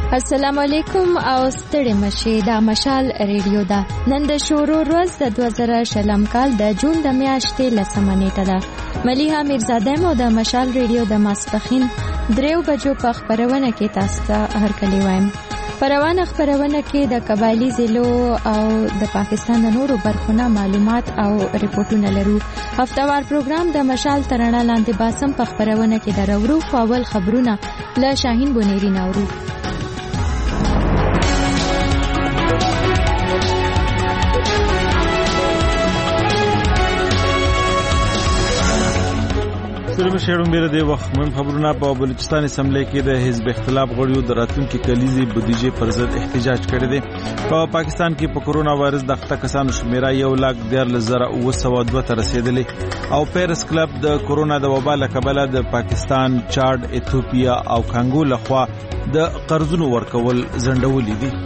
السلام علیکم او ستړي مشه دا مشال ریډیو دا نن د شورو ورځ د 2020 کال د جون د میاشتې لسمه نیټه ده. ملیحه میرزاده مو د مشال ریډیو د ماسپخین 3 بجو په خبرونه کې تاسو ته هرکلی وایم. پروانه خبرونه کې د قبایلی ضلعو او د پاکستان د نورو برخونو معلومات او ریپورتونه لرو. هفتوار پروګرام د مشال ترانه لاندې باسم په خبرونه کې درورو خو اول خبرونه له شاهین بونيري نورو. سره شهرون بیره دی وخت مهم خبرونه په بلوچستان اسمبلی کې د حزب اختلاف غړیو د راتلونکي کلیزي بودیجې پر ضد احتجاج کړی دی. په پاکستان کې په کورونا وایرس د اخته کسانو شمیره 1,14,902 ته رسیدلې او پیرس کلب د کورونا د وبا له کبله د پاکستان، چاډ، ایتھوپیا او کانګو لخوا د قرضونو ورکول ځنډولې دي.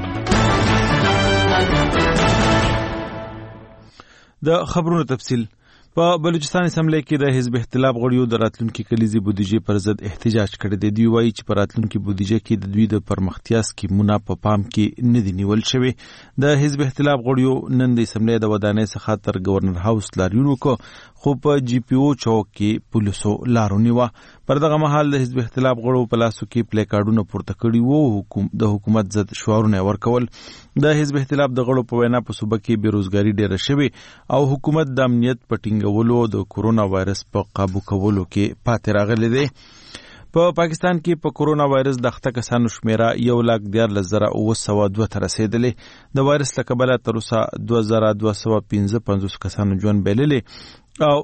د خبرونو تفصیل په بلوچستان اسمبلی کې د حزب اختلاف غړیو د راتلونکي کلیزي بودیجې پر ضد احتجاج کړی دی. دوی وایي چې په راتلونکي بودیجې کې د دوی د پرمختیا سکیمونه په پام کې نه دي نیول شوی. د حزب اختلاف غړیو نن د اسمبلی د ودانۍ څخه تر گورنر هاوس لاریون وکړ خو په جی پی او چوک کې پولیسو لار ونیوه. پر دغه مهال د حزب اختلاف غړو په لاسو کې پلی کارډونه پورته کړي وو د حکومت ضد شعارونه ورکول. د حزب اختلاف د غړو په وینا په صوبه کې بیروزګاری ډیره شوې او حکومت د امنیت په ټینګولو د کورونا وایرس په قابو کولو کې پاتې راغلی دی. په پاکستان کې په کورونا وایرس د اخته کسانو شمیره 1,14,902 ته رسیدلې. د وایرس له کبله تر اوسه 2,255 کسانو ژوند بایللې او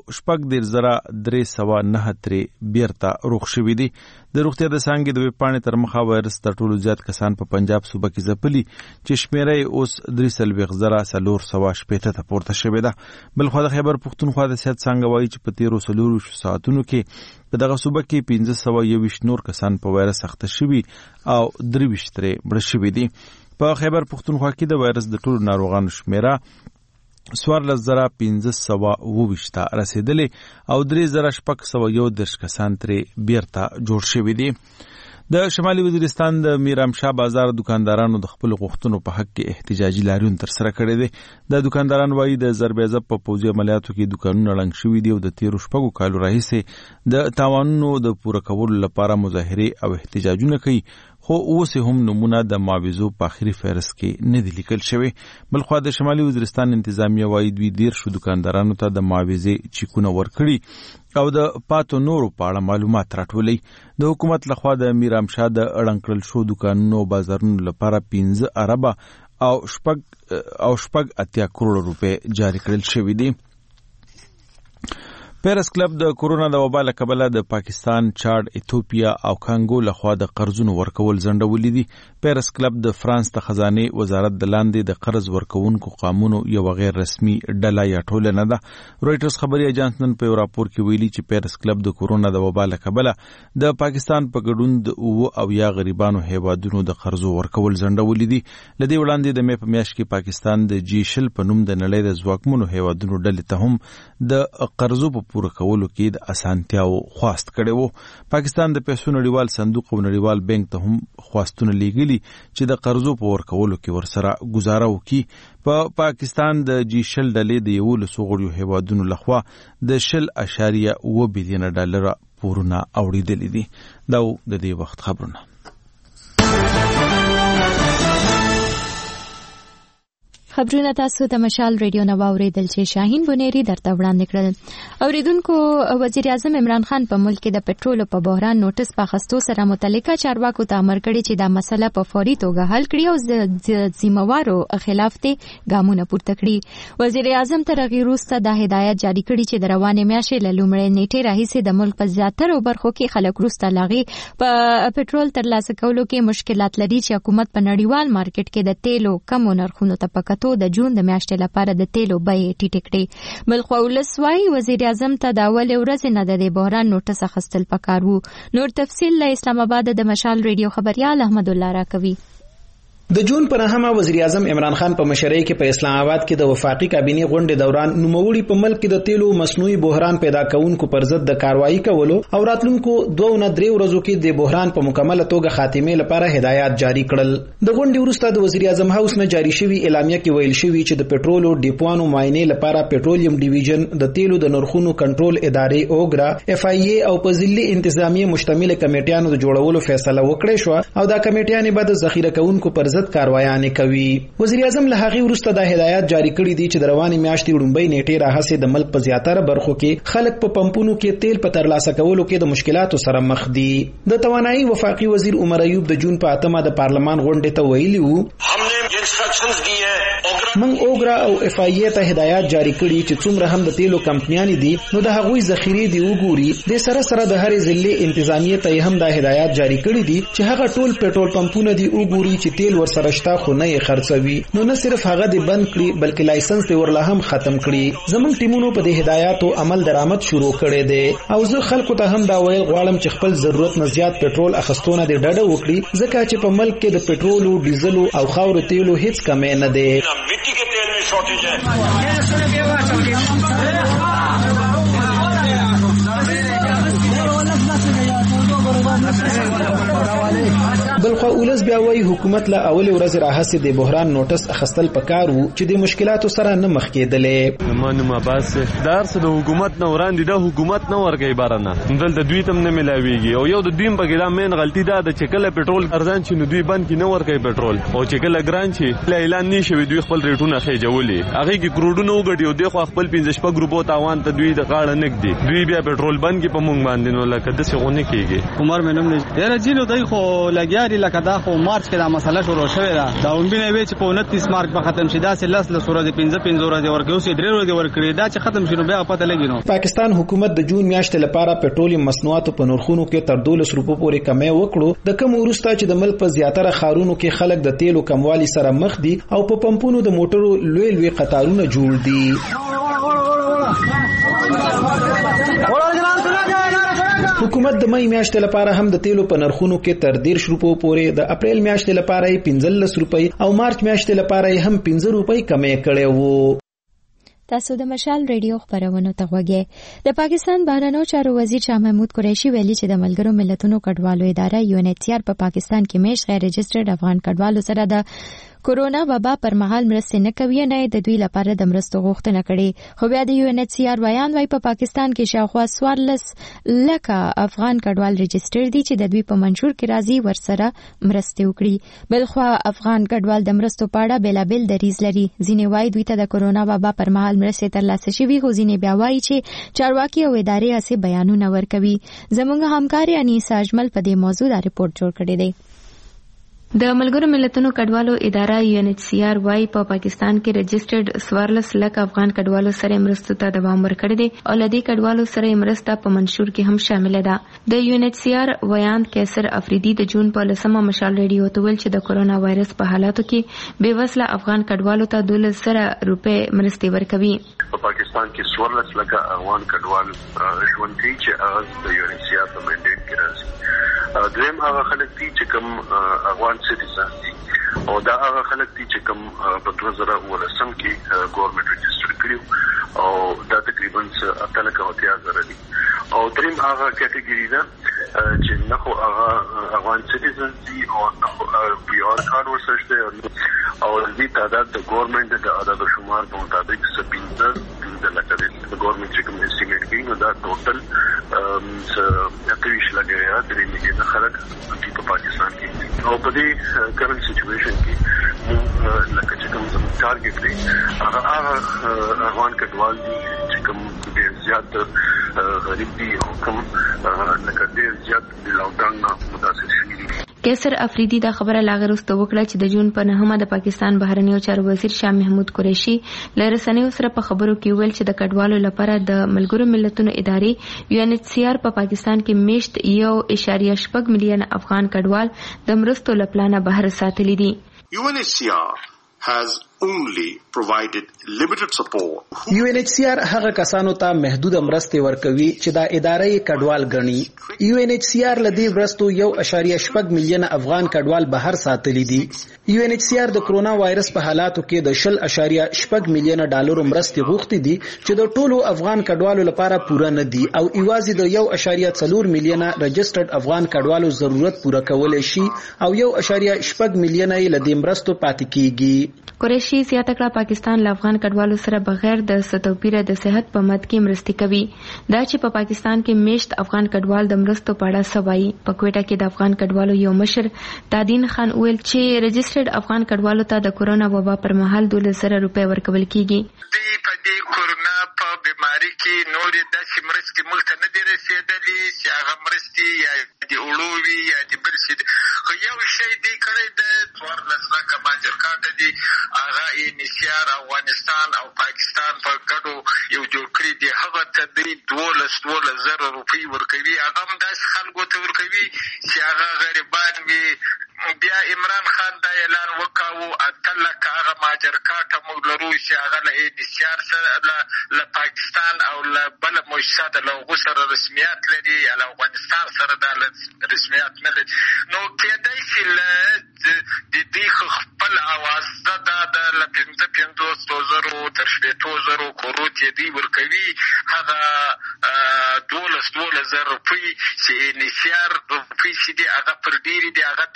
14,309 بیرته روغ شوي دي. د روغتیا د څانګې د ویبپاڼې تر مخه وایرس تر ټولو زیات کسان په پنجاب صوبه کې ځپلي چې شمیره یې اوس 3,480 ته پورته شوې ده. بلخوا د خیبر پښتونخوا د صحت څانګه وایي چې په تیرو 4 ساعتونو کې په دغه صوبه کې 1521 نور کسان په وایرس اخته شوي او 23 ترې مړه شوي دي. په خیبر پښتونخوا کې د وایرس د ټولو ناروغانو شمیره 14,522 ته رسیدلې او 3,601 کسان ترې بیرته جوړ شوي دي. د شمالي وزیرستان د میرامشاه بازار دکاندارانو د خپل غوښتنو په حق کې احتجاجي لاریون تر سره کړی دی. د دکانداران وایي د ضربېزب په پوځي عملیاتو کې دکانونه ړنګ شوي دي او د تیرو 6 کالو راهیسې د تاوانونو د پوره کولو لپاره مظاهرې او احتجاجونه کوي خو اوس هم نمونه د معاوضو په آخري فهرست کې نه دي لیکل شوی. بلخوا د شمالي وزیرستان انتظامیه وایي دوی 13 دکاندارانو ته د معاوضې چیکونه ورکړي او د پاتو نورو په اړه معلومات راټولوي. د حکومت لخوا د میرامشاه د اړنګ کړل شو دکانونو بازارونو لپاره 15 اربه او 80 کروڑ روپے جاری کړل شوي دي. پیرس کلب د کورونا د وبا له کبله د پاکستان، چاډ، ایتھوپیا او کانګو لخوا د قرضونو ورکول ځنډولې دي. پیرس کلب د فرانس د خزانه وزارت د لاندې د قرض ورکوونکو قانونو یو غیر رسمي ډله یا ټولنه ده. رويټرز خبري اژانس نن په راپور کې ویلي چې پیرس کلب د کورونا د وبا له کبله د پاکستان په ګډون د او یا غریبانو هیوادونو د قرضو ورکول ځنډولې دي. لدې وړاندې د مې په میاشت کې پاکستان د جی شل په نوم د نړۍ د ځواکمنو هیوادونو ډلې ته هم د قرضو په پوره کولو کې د اسانتیاو خواست کړي وو. پاکستان د پیسو نړیوال صندوق او نړیوال بانک ته هم خواستونه لیږلي چې د قرضو په ورکولو کې ورسره گزاره وکړي. په پاکستان د جی شل ډلې د 11 غړیو هیوادونو لخوا د 0.2 بلین ډالر پورونه اوریدلې دي. دا د دې وخت خبرونه. خبرونه تاسو د مشال ریډیو نو اوریدل چې شاهین بونيري درته وړاندې کړل. اوریدونکو وزیر اعظم عمران خان په ملک کې د پټرول په بحران نوټس په اخیستو سره متعلقه چارواکو ته امر کړی چې دا مسله په فوري توګه حل کړي او د ذمہوارو خلاف ته ګامونه پورته کړي. وزیر اعظم تر هغې وروسته دا هدایت جاری کړی چې د روانې میاشتې له لومړۍ نیټې راهیسې د ملک په زیاترو برخو کې خلک وروسته لاغې په پټرول ترلاسه کولو کې مشکلات لري چې حکومت په نړیوال مارکیټ کې د تیلو کمو نرخونو ته پکتو د جون د میاشتې لپاره د تیلو بیې ټیټې کړې. بلخوا ولسوالي وزیر اعظم ته د اولې ورځې نه د بحران نوټس اخیستل پکار وو. نور تفصیل له اسلام آباد د مشال ریډیو خبريال احمد الله راکوي. د جون پر نهمه وزیر اعظم عمران خان په مشرۍ کې په اسلام آباد کې د وفاقي کابینې غونډې دوران نوموړي په ملک کې د تیلو مصنوعي بحران پیدا کونکو پر ضد د کاروایی کولو او راتلونکو 2 نه 3 ورځو کې د بحران په مکمل توګه خاتمه لپاره هدایات جاری کړل. د غونډې وروسته د وزیر اعظم هاوس نه جاری شوی اعلامیه کې ویل شوی چې د پټرولو ډیپوانو معاینې لپاره پټرولیم ډیویژن د تیلو د نرخونو کنټرول ادارې اوګرا اف آی ای او په ځلي انتظامیه مشتمل کمیټیانو د جوړولو فیصله وکړه شو او دا کمیټیانې به د ذخیره کونکو پر کاروایانه کوي. وزیر اعظم له هغه وروسته د هدایت جاری کړی دي چې د رواني میاشتې وړاندې نیټه راهسه د ملک په زیاتره برخو کې خلک په پمپونو کې تیل په ترلاسه کولو کې د مشکلاتو سره مخ دي. د توانایي وفاقي وزیر عمر ایوب د جون په 8مه د پارلمان غونډې ته ویلي وو من اوګرا او اف آی ای ته هدایت جاری کړي چې څومره هم د تیلو کمپنیانی دي نو د هغوی ذخیره دی وګوري د سره د هر ضلع انتظامیه ته هم د هدایت جاری کړي دي چې هغه ټول پټرول پمپونه دی وګوري چې تیل ورسره شته خو نه یې خرڅوي نو نه صرف هغه دی بند کړي بلکې لایسنس دی ورله هم ختم کړي. زمون ټیمونو په دې هدایاتو عمل درآمد شروع کړي دي او زه خلکو ته هم دا ویل غواړم چې خپل ضرورت نه زیات پټرول اخستونه دی ډډه وکړي ځکه چې په ملک کې د پټرولو ډیزلو او خاور تیلو هیڅ کمی نه دی. मिट्टी के तेल में शॉर्टेज है. بلخو ولس بیا وایي حکومت له اول ورځ راهسه د بحران نوټس اخستل پکارو چې د مشکلاتو سره نه مخ کېدلې. مانو بس دار څه د حکومت نه وړاندې د حکومت نه ورګي بارنه دلته دوی تم نه ملاويږي او یو د دوی په کې دا مین غلطي ده چې کله پټرول ارزان چې نو دوی بند کې نه ورګي پټرول او چې کله ګران چې اعلان نشي دوی خپل ریټونه خېجولي هغه کې کروڑونه وګړي او د خپل 15 ګروپو تاوان ته دوی د غاړه نک دي دوی بیا پټرول بند کې په مونږ باندې نو لکه د څه غونې کېږي. عمر مینم نه ډیر جیلو دای خو لګیاري لکه دا خو مارچ کې دا مسله شروع شوې ده دا ومبینه وی چې په 29 مارچ په ختم شي دا سلس له سورې 15 ورځې ورکې اوس 3 ورځې ورکړي دا چې ختم شنو بیا پته لګی نو. پاکستان حکومت د جون میاشتې لپاره پټرولیم مصنوعاتو په نرخونو کې تر 12 روپو پورې کمی وکړو د کوم ورسته چې د ملک په زیاتره خارونو کې خلک د تیلو کموالي سره مخ دي او په پمپونو د موټرو لوی قطارونه جوړ دي. حکومت د مې میاشتې لپاره هم د تیلو په نرخونو کې تر 10 روپو پورې د اپریل میاشتې لپاره 15 روپۍ او مارچ میاشتې لپاره هم 15 روپۍ کمی کړي وو. تاسو د مشال ریډیو خبرونه ته غوږی. د پاکستان بهرنیو چارو وزیر شاه محمود قریشي ویلي چې د ملګرو ملتونو کډوالو اداره UNHCR په پاکستان کې میش غیر رجسټرډ افغان کډوالو سره د کورونا وبا پر مهال مرستې نه کوي نه د دوی لپاره د مرستو غوښتنه کړي. خو بیا د UNHCR بیان وايي په پاکستان کې شاوخوا 14 لکه افغان کډوال رجسټر دي چې د دوی په منشور کې راځي ورسره مرستې وکړي. بلخوا افغان کډوال د مرستو په اړه بېلابېل دریځ لري. ځینې وايي دوی ته د کورونا وبا پر مهال مرستې ترلاسه شوي خو ځینې بیا وايي چې چارواکي او ادارې هسې بیانونه ورکوي. زموږ همکار انیسا اجمل په دې موضوع دا رپورټ جوړ کړی دی. د ملګرو ملتونو کډوالو اداره UNHCR وايي په پاکستان کې رجسټرډ 14 لک افغان کډوالو سره مرستو ته دوام ورکړی دی او لدی کډوالو سره مرسته په منشور کې هم شامل ده. د UNHCR ویان کیسر افریدي د جون په 10مه مشال ریډیو ته ویل چې د کورونا وایرس په حالاتو کې بے وسله افغان کډوالو ته 1200 روپے مرستې ورکوي. په پاکستان کې 14 لک افغان کډوال ژوند کوي چې هغه د UNHCR په منډیټ کې راځي. دویم هغه خلک دي چې کوم افغان سټیزن دي او دا هغه خلک دي چې کوم په 2019 کې ګورنمنت رجسټر کړیو او دا تقریبا 8,000 دي. او دریم هغه کټګوري ده چې نه خو هغه افغان سټیزن دي او نه خو پی آر کارت ورسره او دې تعداد د ګورنمنت د عدد شمار په مطابق 15 لکه د ګورنمنت چې کوم استیمیټ کوي نو دا ټوټل 23 لګیا 3 میلیون خلک په پاکستان کې او په دې کرنٹ سچويشن کې موږ لکه چې کوم زموږ ټارګټ دی هغه افغان کډوال دي چې کوم ډېر زیات غریب دي او کوم لکه ډېر زیات د لاکډاون نه متاثر شوي دي. کیسر افریدي دا خبره لاغروسته وکړه چې د جون په 9مه د پاکستان بهرنیو چارو وزیر شاه محمود قریشي له رسنیو سره په خبرو کې ویل چې د کډوالو لپاره د ملګرو ملتونو ادارې UNHCR په پاکستان کې میشت 1.8 ملیون افغان کډوال د مرستو لپاره بهر ساتلي دي. UNHCR has only provided limited support. UNHCR هغه کسانو ته محدود مرستې ورکوي چې دا ادارې کډوال ګڼي. UNHCR لدی ورستو 1.8 میلیون افغان کډوال بهر ساتلي دي. UNHCR د کرونا وایرس په حالاتو کې د 0.8 میلیون ډالر مرستې غوښتي دي چې د ټولو افغان کډوالو لپاره پوره نه دي او ایوازي د 1.4 میلیون رجسټرډ افغان کډوالو ضرورت پوره کولای شي او 1.8 میلیون یې لدی مرستو پاتې کیږي. قریشي زیاته کړه پاکستان له افغان کډوالو سره بغیر د ستوپیره د صحت په مد کې مرستې کوي. دا چې په پاکستان کې میشت افغان کډوال د مرستو په اړه سوایي. په کوټه کې د افغان کډوالو یو مشر تادین خان ویل چې رجسټرډ افغان کډوالو ته د کورونا وبا پر مهال 12,000 روپۍ ورکول کیږي. په دې کورونا په بیماری کې نورې داسې مرستې موږ ته نه دي رسېدلې چې هغه مرستې یا د اړووي یا د بل شي خو یو شی دی کړی د 14 لکه ماجر کارته دي هغه UNHCR افغانستان او پاکستان په ګډو یو جوړ کړی دی. هغه ته دوی 12,000 روپۍ ورکوي. هغه هم داسې خلکو ته ورکوي چې هغه غریبان وي. بیا عمران خان دا اعلان وکاو 8 لکه هغه ماجر کارته موږ لرو چې هغه له UNHCR سره له پاکستان او له بل مؤسسه د لغو سره رسمیت لري یا له افغانستان سره د رسمیت نه لري. نو کېدای شي له د دې خپل اواز د 15,000 تر 20,000 کروت یې دی ورکوي. هغه 12,000 روپۍ چې UNHCR روپۍ چې دی هغه پر ډېرې دی هغه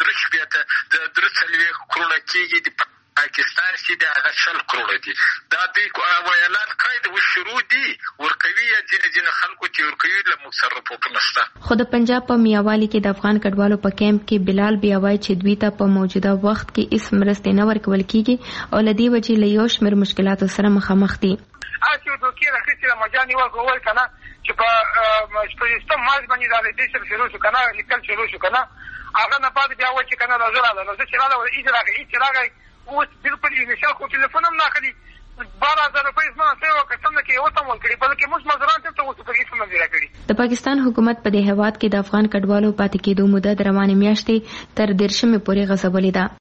3 کروڑه کېږي. د پاکستان چې دی هغه 10 کروڑه دي. دا دوی اعلان کړی د شروع دي ورکوي یا ځینې خلکو چې ورکوي له موږ سره رپورټ نشته. خو د پنجاب په میاوالي کې د افغان کډوالو په کیمپ کې بلال بیا وایي چې دوی ته په موجوده وخت کې هیڅ مرستې نه ورکول کیږي او له دې وجې له یو شمېر مشکلاتو سره مخامخ دي. اسی دوکې راځي چې مجاني وګول کنه چې په سیستم ماز باندې دا دې څه شروع شو کنه لیکل شروع شو کنه هغه نه پاتې بیا و چې کنه نظر راځي نو چې راځي چې راځي او بالکل یې نشه کو ټلیفون هم نه کړی 12,000 روپۍ زما ته وکړم چې یو تم ورکړي بلکې موږ مزران ته اوس په هیڅ نه راکړي. د پاکستان حکومت په دې هیواد کې د افغان کډوالو پاتې کېدو مدت روانې میاشتې تر 13 پورې غځولې ده.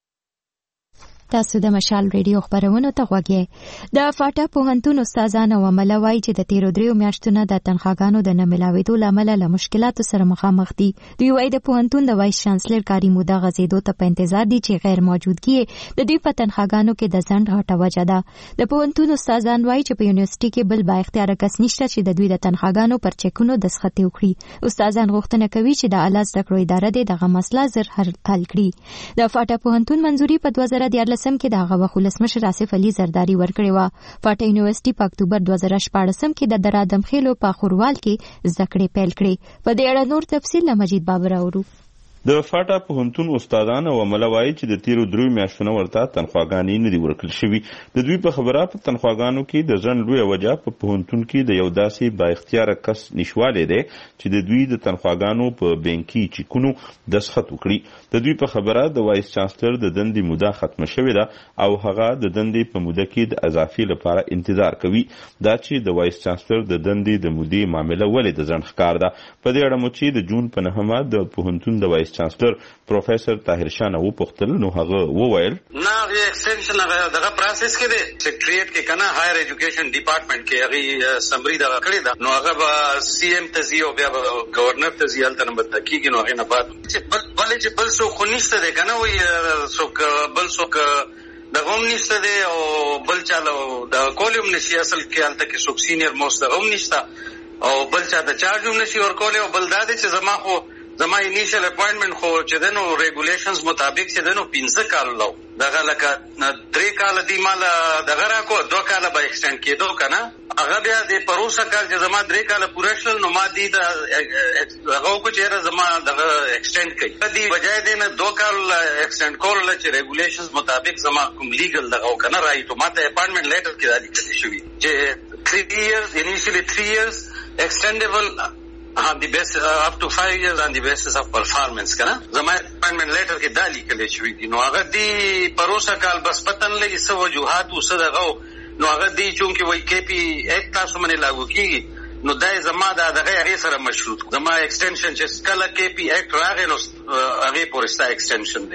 تاسو د مشال ریډیو خبرونو ته غوږی. د فاټا پوهنتون استادان او عمله وایي چې د تیرو 3 میاشتونو د تنخواګانو د نه ملاوېدو له امله له مشکلاتو سره مخامخ دي. دوی وایي د پوهنتون د وایس چانسلر کاري موده غځېدو ته په انتظار دي چې غیر موجودګي د دوی په تنخواګانو کې د ځنډ غټه وجه ده. د پوهنتون استادان وایي چې په یونیورسيټي کې بل با اختیار کس نشته چې د دوی د تنخواګانو پر چکونو دسخط وکړي. استادان غوښتنه کوي چې د اعلی زده کړو اداره دغه مسله زر حل کړي. د فاټا پوهنتون منځوري په 2014 کې د هغه وخت ولسمشر آصف علي زرداری ورکړی و. فاټا یونیورسيټي په اکتوبر 2014 کې د درادم خېلو په خوروال کې زده کړې پیل کړې. په دې اړه نور تفصیل له مجید بابر اورو. د فاټا پوهنتون استادان او عمله وایي چې د تیرو 3 میاشتونو ورته تنخواګانې نه دي ورکړل شوي. د دوی په خبره په تنخواګانو کې د ځنډ لویه وجه په پوهنتون کې د یو داسې با اختیاره کس نشوالی دی چې د دوی د تنخواګانو په بانکي چیکونو دسخط وکړي. د دوی په خبره د وایس چانسلر د دندې موده ختمه شوې ده او هغه د دندې په موده کې د اضافي لپاره انتظار کوي. دا چې د وایس چانسلر د دندې د مودې معامله ولې د ځنډ ښکار ده. په دې اړه مو چې د جون په 9 د پوهنتون د وایس چانسلر پروفیسور طاهر شاه نو پختل نو هغه وویل نه غي ایکسټنشن دغه پروسس کې دی سیکریټ کې کنه هایر ایجوکیشن ډپارټمنټ کې هغه سمری دغه کړی دا نو هغه به سی ایم تزي او بیا گورنر تزي الته نمبر تکیږي نو هغه نه بعد چې بل څه خو نشته دی کنه وي څوک بل څوک دغه هم نشته دی او بل چالو د کولم نشي اصل کې الته کې څوک سینیئر موست هم نشته او بل چا د چارج هم نشي ورکول او بل دا دی چې زما انیشل اپوینټمنت خو چې دنو ریګولیشنز مطابق چې دنو 15 کال لو دغه لکه 3 کال دی مال دغه را کو 2 کال به ایکسټند کېدو کنه هغه بیا د پروسه کال چې زما 3 کال پوره شل نو ما دی د هغه کو چې زما دغه ایکسټند کړي دی بجای دی نه 2 کال ایکسټند کول چې ریګولیشنز مطابق زما کوم لیګل دغه کنه رائټ ماته اپوینټمنت لیټر کې دالي کړی شوی چې 3 years initially 3 years extendable on the basis up to 5 years on the basis of performance کنه زما اپوینټمنت لیټر کې دالي کړی شوی دی نو هغه دی پروسه کال بس پتن لګي سو وجوهات وسدغه نو هغه دی چونکه وای کې پی ایکټ تاسو باندې لاګو کیږي نو دای زما دغه هغه سره مشروط زما ایکسټنشن چې کله کې پی ایکټ راغی نو هغه پورستا ایکسټنشن دی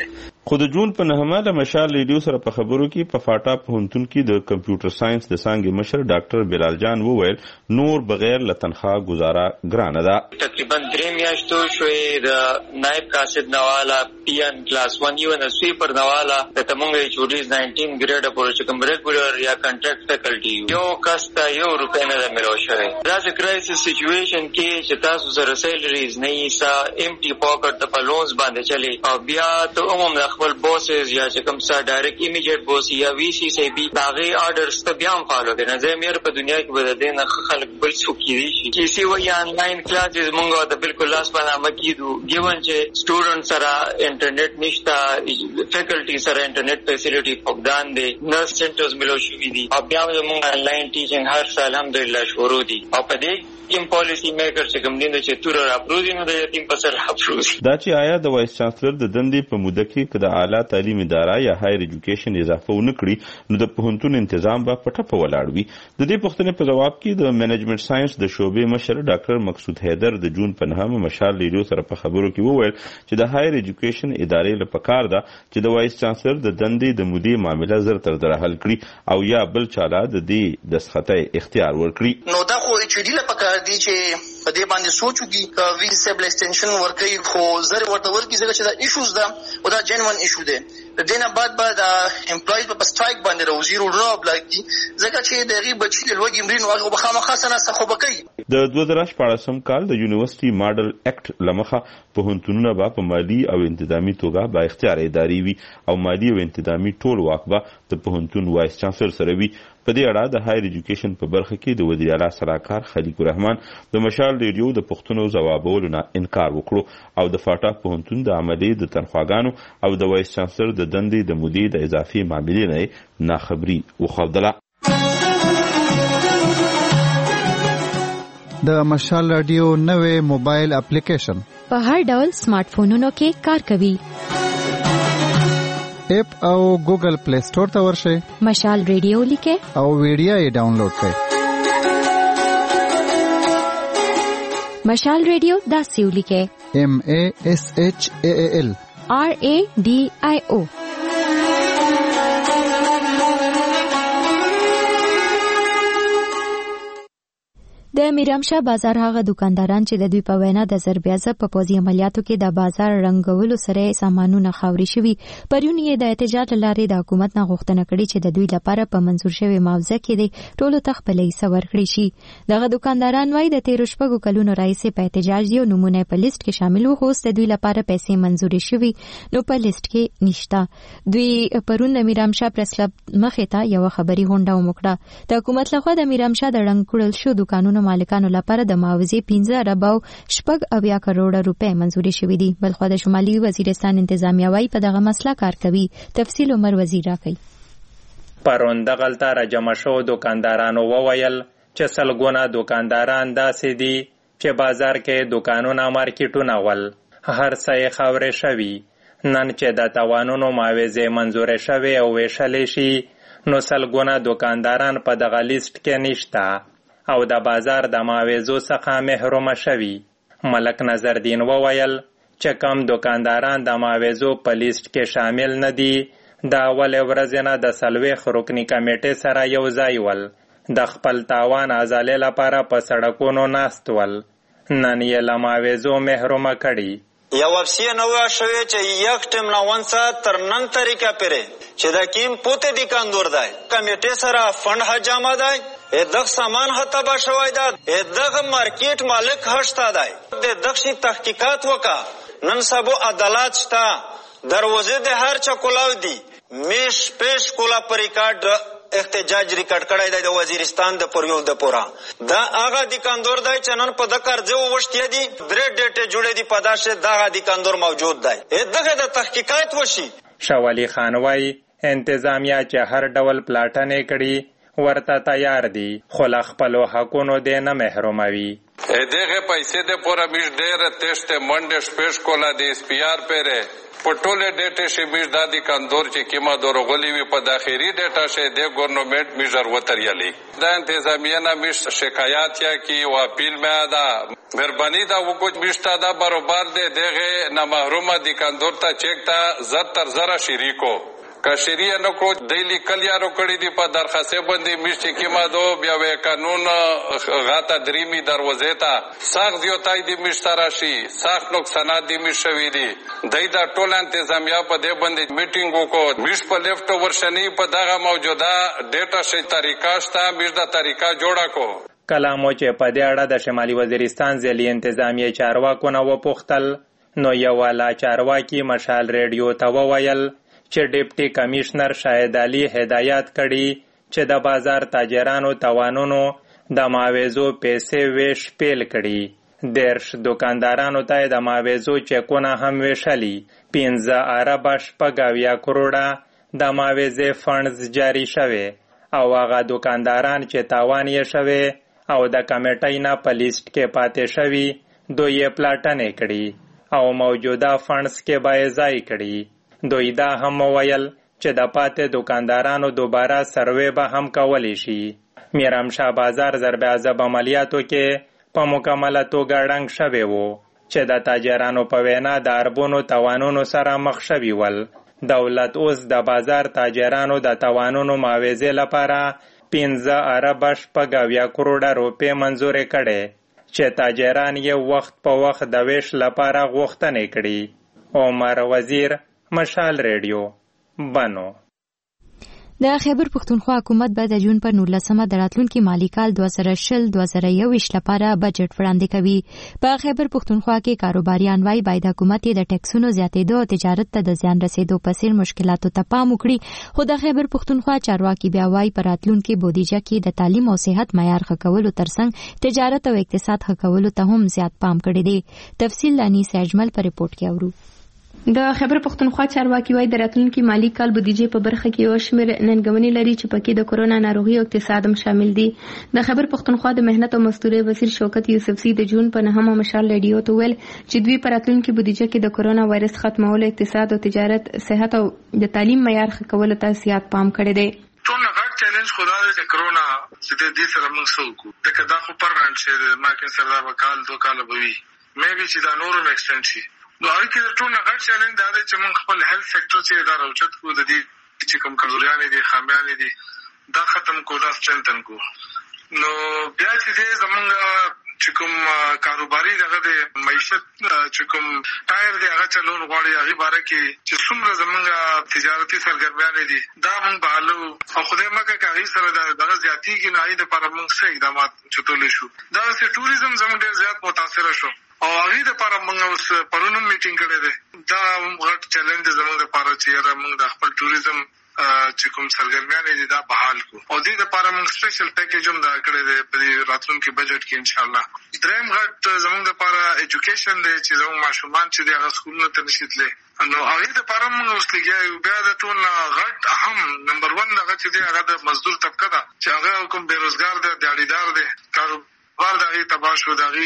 خو د جون په 9 د مشال ریډیو سره په خبرو کې په فاټا پوهنتون کې د کمپیوټر ساينس د څانګې مشر ډاکټر بلال جان وویل نور بغیر له تنخواه گزاره ګرانه ده. تقریبا 3 میاشتو شوې د نائب قاصد نواله پی ان کلاس 1 یو نه سویپر نواله د تمونګ چوډیز 19 ګریډ پورې چې کوم ریګولر یا کنټراکټ فیکلټي یو کاستا یو روپې نه ملو شوې. دا چې کرایسس سچويشن کې چې تاسو سره سیلریز نه یې سا امټي پاکټ د پلونز باندې چلی او بیا ته عموما خپل بوسز یا چې کوم سا ډایرکټ ایمیډیټ بوس یا وی سی سی بي داغه آرډرز ته بیا فالو کړي. نه زمير په دنیا کې بده دین خلک بل څوک کیږي چې سی وای آنلاین کلاسز مونږه ته بالکل لاس باندې مکیدو ګیون چې سټوډنټ سره انټرنیټ نشتا فیکلټي سره انټرنیټ فیسیلیټي فقدان دي نرس سنټرز ملو شوې دي او بیا مونږ آنلاین ټیچینګ هر سال الحمدلله شروع دي او په دې کوم پالیسی میکر چې کوم دین چې تور راپروزي نو د یتیم په سر راپروزي. دا چې آیا د وایس چانسلر د دندې په موده کې کله اعلی تعلیم اداره یا هایر ایجوکیشن اضافه ونکړي نو د پوهنتون تنظیم به په ټپه ولاړ وي. د دې پوښتنې په جواب کې د منیجمنت ساينس د شعبې مشر ډاکټر مقصود حیدر د جون په 9 مشال ریډیو سره په خبرو کې وویل چې د هایر ایجوکیشن ادارې لپاره کار ده چې د وایس چانسلر د دندې د مودې معاملې زر تر در حل کړي او یا بل چاله د دې د سخته اختیار ورکړي. نو دا خو چې دی لپاره دی چې په دې باندې سوچو کې وی سیبل ایکستنشن ورکوي خو زر ورته ورکړي ځکه چې دا ایشوز ده او دا جنوین ایشو ده. د دې نه بعد امپلایز په سټرایک باندې راوځي روډ اپلای کی ځکه چې د غي بچی د لوګي مرین واغه به خامخا سره سخوبه کوي. د 2014 کال د یونیورسيټي ماډل اکټ لمخه پوهنتونونه په مالی او انتظامی توګه با اختیار اداري وي او مالی او انتظامی ټول واک به د پوهنتون وایس چانسلر سره وي. په دې اړه د هایر ایجوکیشن په برخه کې د وزیر اعلی صلاحکار خلیق الرحمن د مشال ریډیو د پښتنو ځوابولو نه انکار وکړو او د فاټا پوهنتون د عملي د تنخواګانو او د وایس چانسلر د دندې د مودې د اضافي معاملې نه ناخبري وښودله. د مشال رادیو نوې موبایل اپلیکیشن په هر ډول سمارټ فونونو کې کار کوي. اپ او ګوګل پلی سٹور ته ورشئ مشال ریډیو لیکئ او ویډیو یې ډاونلوډ کړئ. مشال ریډیو داسې ولیکئ MASHAAL RADIO. د میرامشاه بازار هغه دکانداران چې د دوی په وینا د ضربیازه په پوځي عملیاتو کې د بازار رنګولو سره سامانونه خاوري شوي پرون یې د احتجاج لارې د حکومت نه غوښتنه کړې چې د دوی لپاره په منزور شوی معاوضه کې د ټولو تخپلې سور کړی شي. دغه دکانداران وايي د 13 شپږو کلونو راهیسې په احتجاج یو نمونه په لیست کې شامل وو خو د دوی لپاره پیسې منزوري شوي نو په لیست کې نشته. دوی پرون د میرامشاه پریس کلب مخې ته یو خبري غونډه وکړه. د حکومت لخوا د میرامشاه د رنګ کړل شو دکانونو مالکانو لپاره د معاوضې 15.8 کروڑ روپے منزوري شوې دي. بلخو د شمالي وزیرستان انتظامیه وايي په دغه مسله کار کوي. تفصیل عمر وزیر راکړي. پرون دغلطه را جمع شو دکاندارانو وویل چې سلګونه دکانداران داسې دي چې بازار کې دکانونه مارکیټونه ول هر څه خاورې شوي. نن چې د توانونو معاوضې منزوري شوي او ویشلې شي نو سلګونه دکانداران په دغه لیست کې نشته او د بازار د معاوضو څخه محروم شوي. ملک نظردین وویل چې کم دکانداران د معاوضو په لیست کې شامل نه دي د اولې ورځې نه د 40 رکني کمیټې سره یو ځای ول د خپل تاوان ازالې لپاره په سړکونو ناست ول. نن یې له معاوضو محرومه کړي. یا وفسیه نوه شوی چې یک ټیم ناونسا تر نن طریقه پره چې دا کیم پوته دی کاندور دی کمیټه سره فند حجامه دی دغه سامان هتبا شوی دا دغه مارکیټ مالک هشتا دی دغه تحقیقات وکا نن سبو عدالت شتا دروازه د هر چا کولاو دی میش پیش کولا پر ریکارډ احتجاج ریکارډ کړای دی د وزیرستان د پوریو د پورا دا هغه د کاندور دی چې نن په د قرضو وشتي دي درې ډیټه جوړې دي پداشه دغه د کاندور موجود دی دغه د تحقیقات وشي. شوالی خان وايي انتظامیه چې هر ډول پلاټنې کړي ورته تیار دي خو له خپلو حقونو دې نه محروموي. دغه پیسې د پورا میش ډېره تشته منډه شپږ کولا د اسپیار پره پټوله ډیټا شي میش د کاندور چې کیما دورغلی وي په داخلي ډیټا شه د ګورنمنت میجر وتریالي د انتظامیه نه میش شکایت یا کی او اپیل مې دا مهرباني دا وکړو میشته دا برابر دی دغه نامحرومه دکاندور ته چیک ته زر تر زره شریکو کشریه نو کو دیلی کلیارو کړی دی په درخواست باندې میشته کې ما دو بیا وې قانون غاته دریمی دروازه ته سخت یو تای دی میشته راشي سخت نقصانات دی میشوي دي دای دا ټول انتظامیه په دې باندې میټینګ وکړو میش په لیفت ورشنی په دغه موجوده ډیټا شي طریقه شته میش دا طریقه جوړه کو کلامو چې په دې اړه د شمالي وزیرستان ځلي انتظامیه چارواکو نه وپوښتل نو یو والا چارواکي مشال ریډیو ته وویل چې ډیپټي کمشنر شاهد علي هدایت کړي چې د بازار تاجرانو توانونو د معاوضو پیسې ویش پیل کړي دیرش دکاندارانو ته د معاوضو چکونه هم ویشلي 15 ارب 80 کروڑه د معاوضې فنډز جاری شوه او هغه دکانداران چې تاوان یې شوه او د کمیټې نه په لیست کې پاتې شوي دوی یې پلاټنې کړي او موجوده فنډز کې به ځای کړي دوی دا هم ویل چې د پاتې دکاندارانو دوباره سروې به هم کولی شي میرامشاه بازار ضرب عذاب عملیاتو کې په مکمله توګه ړنګ شوی و چې د تاجرانو په وینا د اربونو توانونو سره مخ شوي ول دولت اوس د بازار تاجرانو د توانونو معاوضې لپاره 15 ارب 80 کروڑه روپۍ منظورې کړې چې تاجران یې وخت په وخت د ویش لپاره غوښتنې کړي عمر وزیر مشال ریډیو بنو د خیبر پښتونخوا حکومت به د جون پر 19مه د راتلونکي مالی کال 2020-2021 لپاره بجټ وړاندې کوي په خیبر پښتونخوا کې کاروباریان وايي باید حکومت د ټیکسونو زیاتېدو او تجارت ته د زیان رسیدو په څیر مشکلاتو ته پام وکړي خو د خیبر پښتونخوا چارواکي بیا وايي په راتلونکي بودیجه کې د تعلیم او صحت معیار ښه کولو ترڅنګ تجارت او اقتصاد ښه کولو ته هم زیات پام کړی دی تفصیل انیس اجمل په ریپورت کې اورو د خیبر پښتونخوا چارواکي وايي د راتلونکي مالی کال بودیجې په برخه کې یو شمېر ننګونې لري چې پکې د کورونا ناروغي او اقتصاد هم شامل دي د خیبر پښتونخوا د مهنت او مزدوري وزیر شوکت یوسفزي د جون په 9مه مشال ریډیو ته ویل چې دوی په راتلونکي بودیجه کې د کورونا وایرس ختمولو اقتصاد او تجارت صحت او د تعلیم معیار ښه کولو ته زیات پام کړی دی ټول غټ چیلنج خو دا دی چې کرونا چې دې سره موږ سوکو دغه دا خو پرمنټ چې ما کې سره دا وکال 2 کال به وي مې به چې دا نورم ایکسټنډ شي نو هغه کې ټول غټ چیلنج دا دی چې موږ خپل هیلث سېکټر چې دا راوچت کو د دې چې کوم کمزوریاں دي خامیاں دي دا ختم کو دا سترنتن کو نو بیا چې زمونږ چې کوم کاروباري دغه د معیشت چې کوم ټایر دی هغه چلون غواړي هغه باره کې چې څومره زمونږ تجارتي سرګرمیان دي دا موږ بهالو او خدای مکه کوي سره دغه زیاتیږي نه د لپاره موږ څه اقدامات چتولې شو دا چې ټوریزم زموږ ډېر زیات متاثر شو او هغه د لپاره موږ اوس پرونو میټینګ کړی دی دا غټ چیلنج زموږ لپاره چې موږ د خپل ټوریزم چې کوم سرګرمیان دي دا بحال کو او دې لپاره موږ سپیشل پیکیج هم دا کړی دی په راتلونکي بجټ کې ان شاء الله دریم غټ زموږ لپاره ایجوکیشن دی چې زموږ ماشومان چې د هغه سکولونو ته نشي تللی نو هغه لپاره موږ اوس لګیا بیا د ټول غټ اهم نمبر 1 دغه چې دی هغه د مزدور طبقه ده چې هغه کوم بیروزګار دی دیاړیدار دی کاروبار دغه تباشو دغه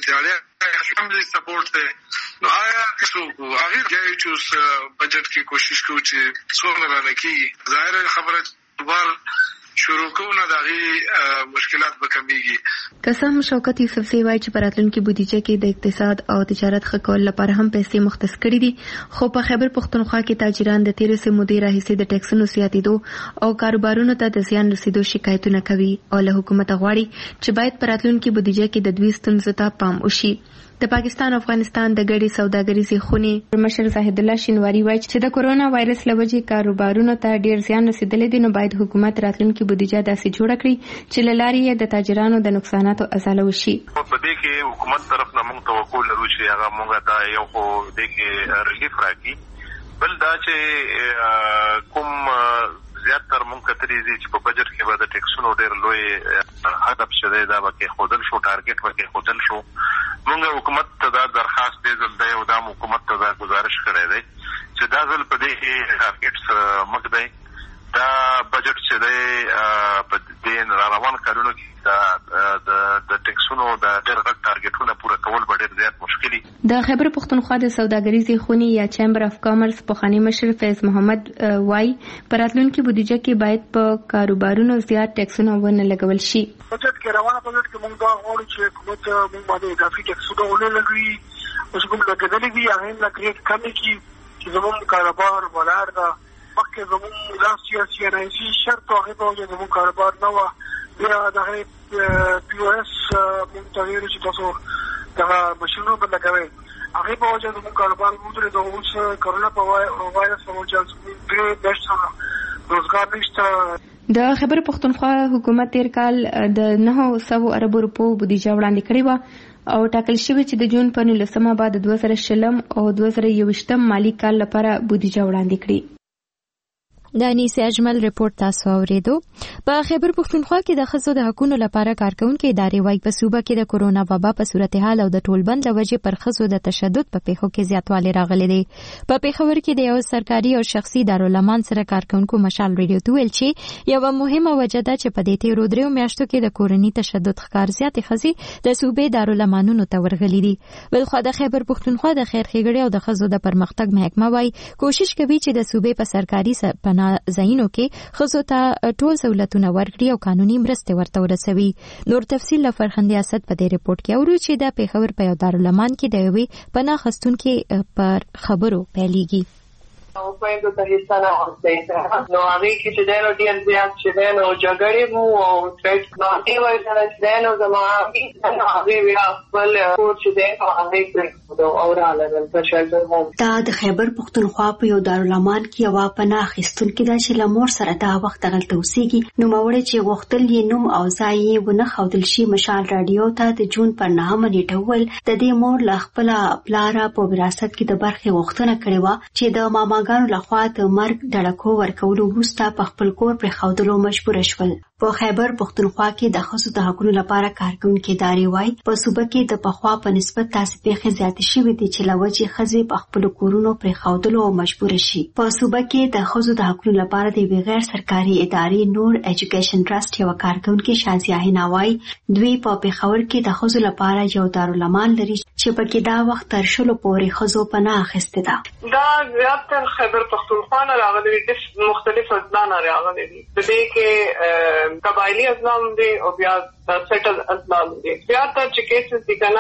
دیاړي فیملی سپورټ دی نو آیا څوک هغه یې چې بجټ کې کوشش کوي چې څومره رانکې ظاهر خبره بار شروع کوونه دغه مشکلات به کمیږي قسم شوکت یوسفزي وايي چې په راتلونکي بودیجه کې د اقتصاد او تجارت ښه کولو لپاره هم پیسې مختص کړي دي خو په خیبر پښتونخوا کې تاجران د تیرې سه مودې راهیسې د ټیکسونو زیاتېدو او کاروبارونو ته د زیان رسیدو شکایتونه کوي او له حکومت غواړي چې باید په راتلونکي بودیجه کې د دوی ستونزو ته پام وشي د پاکستان او افغانستان د ګډې سوداګریزې خونې مشر زاهد الله شینواری وايي چې د کورونا وایرس له وجې کاروبارونو ته ډیر زیان رسیدلی دی نو باید حکومت راتلونکي بودیجه داسې جوړه کړي چې له لارې یې د تاجرانو د نقصاناتو ازاله وشي په دې کې حکومت طرف نه موږ توقع لرو چې هغه موږ ته یو خو دې کې ریلیف راکړي بل دا چې کوم زیاتره موږ کتري چې په بجټ کې به د ټیکسونو ډېر لوی هدف شوی دا به کې خودل شو ټارګټ به کې خودل شو موږ حکومت ته دا درخواست دی زلده یو دا حکومت ته دا گزارش کړی دی چې دا ځل په دې کې ټارګټس مګ دی دا بجټ چې دی په دې روان کارونو کې د ټیکسونو د ډېر غټ ټارګټونه پوره کول به ډېر زیات مشکل دي. د خیبر پښتونخوا د سوداګریزې خونې یا چیمبر اف کامرس پخوانی مشر فیض محمد وای په راتلونکي بودیجه کې باید په کاروبارونو زیات ټیکسونه ونه لګول شي. بجټ کې روانه بجټ کې موږ دا غواړو چې حکومت موږ باندې اضافي ټیکسونه ونه لګوي او چې کوم لګېدلې دي هغه نه کریټ کمې کړي چې زموږ کاروبار ولاړ ده. مخکې زموږ لاس سیاسي شرط او هغې په وجه زموږ کاروبار نه وه. بیا دغه پی او اس موږ ته ویلو چې تاسو دغه مشینونه به لګوئ. هغې په وجه زموږ کاروبار ودرېد. اوس کرونا په وایرس په وجه زموږ ډېر بشته روزګار نشته. د خیبر پښتونخوا حکومت تیر کال د 900 اربو روپو بودیجه وړاندې کړې وه او ټاکل شوی چې د جون په 19 بعد 2020 او 2021 مالی کال لپاره بودیجه وړاندې کړي. د انیس اجمل رپورت تاسو اوریدو. په خیبر پښتونخوا کې د ښځو د حقوقو لپاره کارکونکو ادارې وايي په صوبه کې د کورونا وبا په صورتحال او د ټولبند لوجې پر ښځو د تشدد په پیښو کې زیاتوالی راغلی دی. په پیښور کې د یو سرکاري او شخصي دارالمان سره کارکونکو مشال ریډیو ته ویل چې یو مهمه وجه ده چې په دې تیرو 3 میاشتو کې د کورني تشدد ښکار زیاتې ښځې د صوبې دارالمانونو ته ورغلي دي. بلخو د خیبر پښتونخوا د خیر ښېګړې او د ښځو د پرمختګ محکمه وايي کوشش کوي چې د صوبې په سرکاري ځایونو کې ښځو ته ټول سہولتونه ورکړي او قانوني مرستې ورته ورسوي. نور تفصیل له فرخندې اسد په دې رپورت کې اورو چې د پیښور په یو دارالمان کې د یوې پناه اخیستونکې پر خبرو پیلېږي. او په دې حصہ نه اوسېږي نو هغه کې چې دنو ډیر زیات چې دنو جګړې مو او ټریټ نو دی وایي چې دنو زموږ هغه بیا خپل کور چې دنو هغه او رااله د شلټر هوم دا د خیبر پښتونخوا په یو دارالمان کې یو پناه اخیستونکې ده چې لمور سره دا وخت غلطه اوسېږي. نو موري چې غوښتل یې نوم او ځای یې ونه خودل شي مشال رادیو ته د جون پر 9 نیټه ول د دې مور له خپل پلاره په وراثت کې د برخې غوښتنه کړې و چې د ماما ګانو لخوا د مرګ ډړکو ورکولو وروسته په خپل کور پر خودلو مجبور شول. په خیبر پښتونخوا کې د ښځو د حقوقو لپاره کارکونکو ادارې وايي په صوبه کې د پخوا په نسبت تاسو پیښې زیاتې شوې دي چې لوجې ښځې په خپل کورونو پر خودلو مجبور شي. په صوبه کې د ښځو د حقوقو لپاره د غیر سرکاري ادارې نور ایجوکیشن ټرست یو کارکونکو شازیه هناوي دوی په پیښور کې د ښځو لپاره یو دارالمان لري چې پکې دا وخت تر شلو پورې ښځو پناه اخیسته ده. دا زیاتره خیبر پښتونخوا نه راغلي دي مختلف ازلان راغلي دي. د دې کې قبایلی اسلام دی او بیا سیټل اسلام دی. بیا تر چې کیسز دي کنه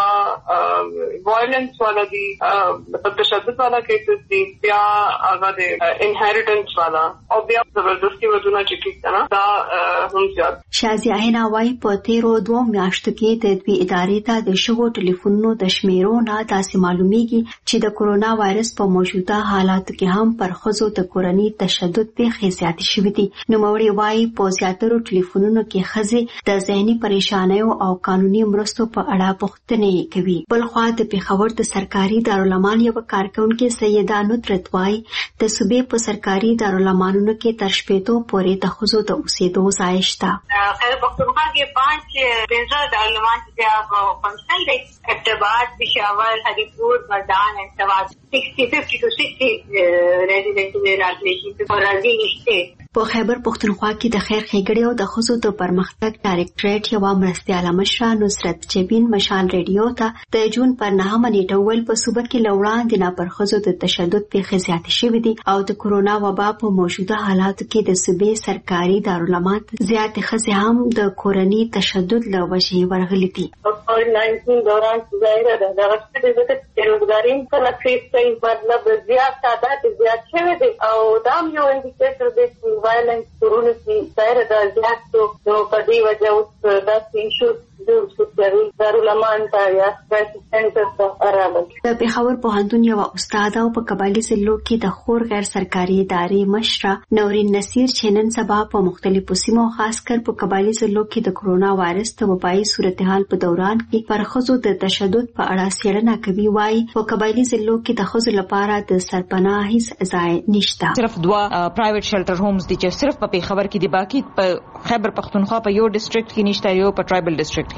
هغه وایلنس والا دي تشدد والا کیسز دي بیا هغه د انهریټنس والا او بیا زبردستی ودونه چې کنه دا هم زیات. شازیه هناوي په تیرو 2 میاشتو کې د دوی ادارې ته د شوو ټلیفونونو د شمیرو نه داسې معلومیږي چې د کورونا وایرس په موجوده حالاتو کې هم پر ښځو د کورني تشدد پیښې زیاتې شوې دي. نو موري وايي په زیاترو ټلیفونونو کې ښځې د ذهني پریشانیو او قانوني مرستو په اړه پوښتنې کوي. بلخوا د پیښور د سرکاري دارالمان یو کارکونکو سیده ندرت وايي د صوبې په سرکاري دارالمانونو کې تر شپېتو پورې د ښځو د اوسېدو ځای شته. خیبر پښتونخوا کې 5 دارالمان چې فنکشنل دي ابتباد پېښور هریپور مردان انتواد 50 to 60 ریزیډنټ راځي چې راځي نشته. په خیبر پښتونخوا کې د خیر ښېګړې او د ښځو د پرمختګ ډایرکټریټ یو مرستیاله مشره نصرت جبین مشال ریډیو ته د جون پر 9 نیټه ول په صوبه کې لوړاندې نه پر ښځو د تشدد پیښې زیاتې شوې دي او د کورونا وبا په موجوده حالاتو کې د صوبې سرکاري دارالمان زیاتې ښځې هم د کورني تشدد له وجې ورغلي دي. کووډ-19 دوران ظاهره ده د غشت د بیروزګاری په نتیجه مطلب زیات تعداد زیات شوی دی او دا یو انډیکیټر دی وایلنس ورونه چې ظاهره ده زیات نو په دې وجه اوس دا ایشو د دارالمان ته یا سپیشل سنټر ته راغلی. د پیښور پوهنتون یو استاد او په قبایلی ضلعو کې د خور غیر سرکاري ادارې مشره نورین نصیر چې نن سبا په مختلفو سیمو خاص کر په قبایلی ضلعو کې د کورونا وایرس د وبایي صورتحال په دوران کې پر ښځو د تشدد په اړه څېړنه کوي. وايي په قبایلی ضلعو کې د ښځو لپاره د سرپناه هیڅ ځای نشته. صرف 2 پرایویټ شیلټر هومز دي چې صرف په پیښور کې دي، باقي په خیبر پښتونخوا په یو ډیسټریکټ کې نشته، یو په ټرایبل ډیسټریکټ کې نشته.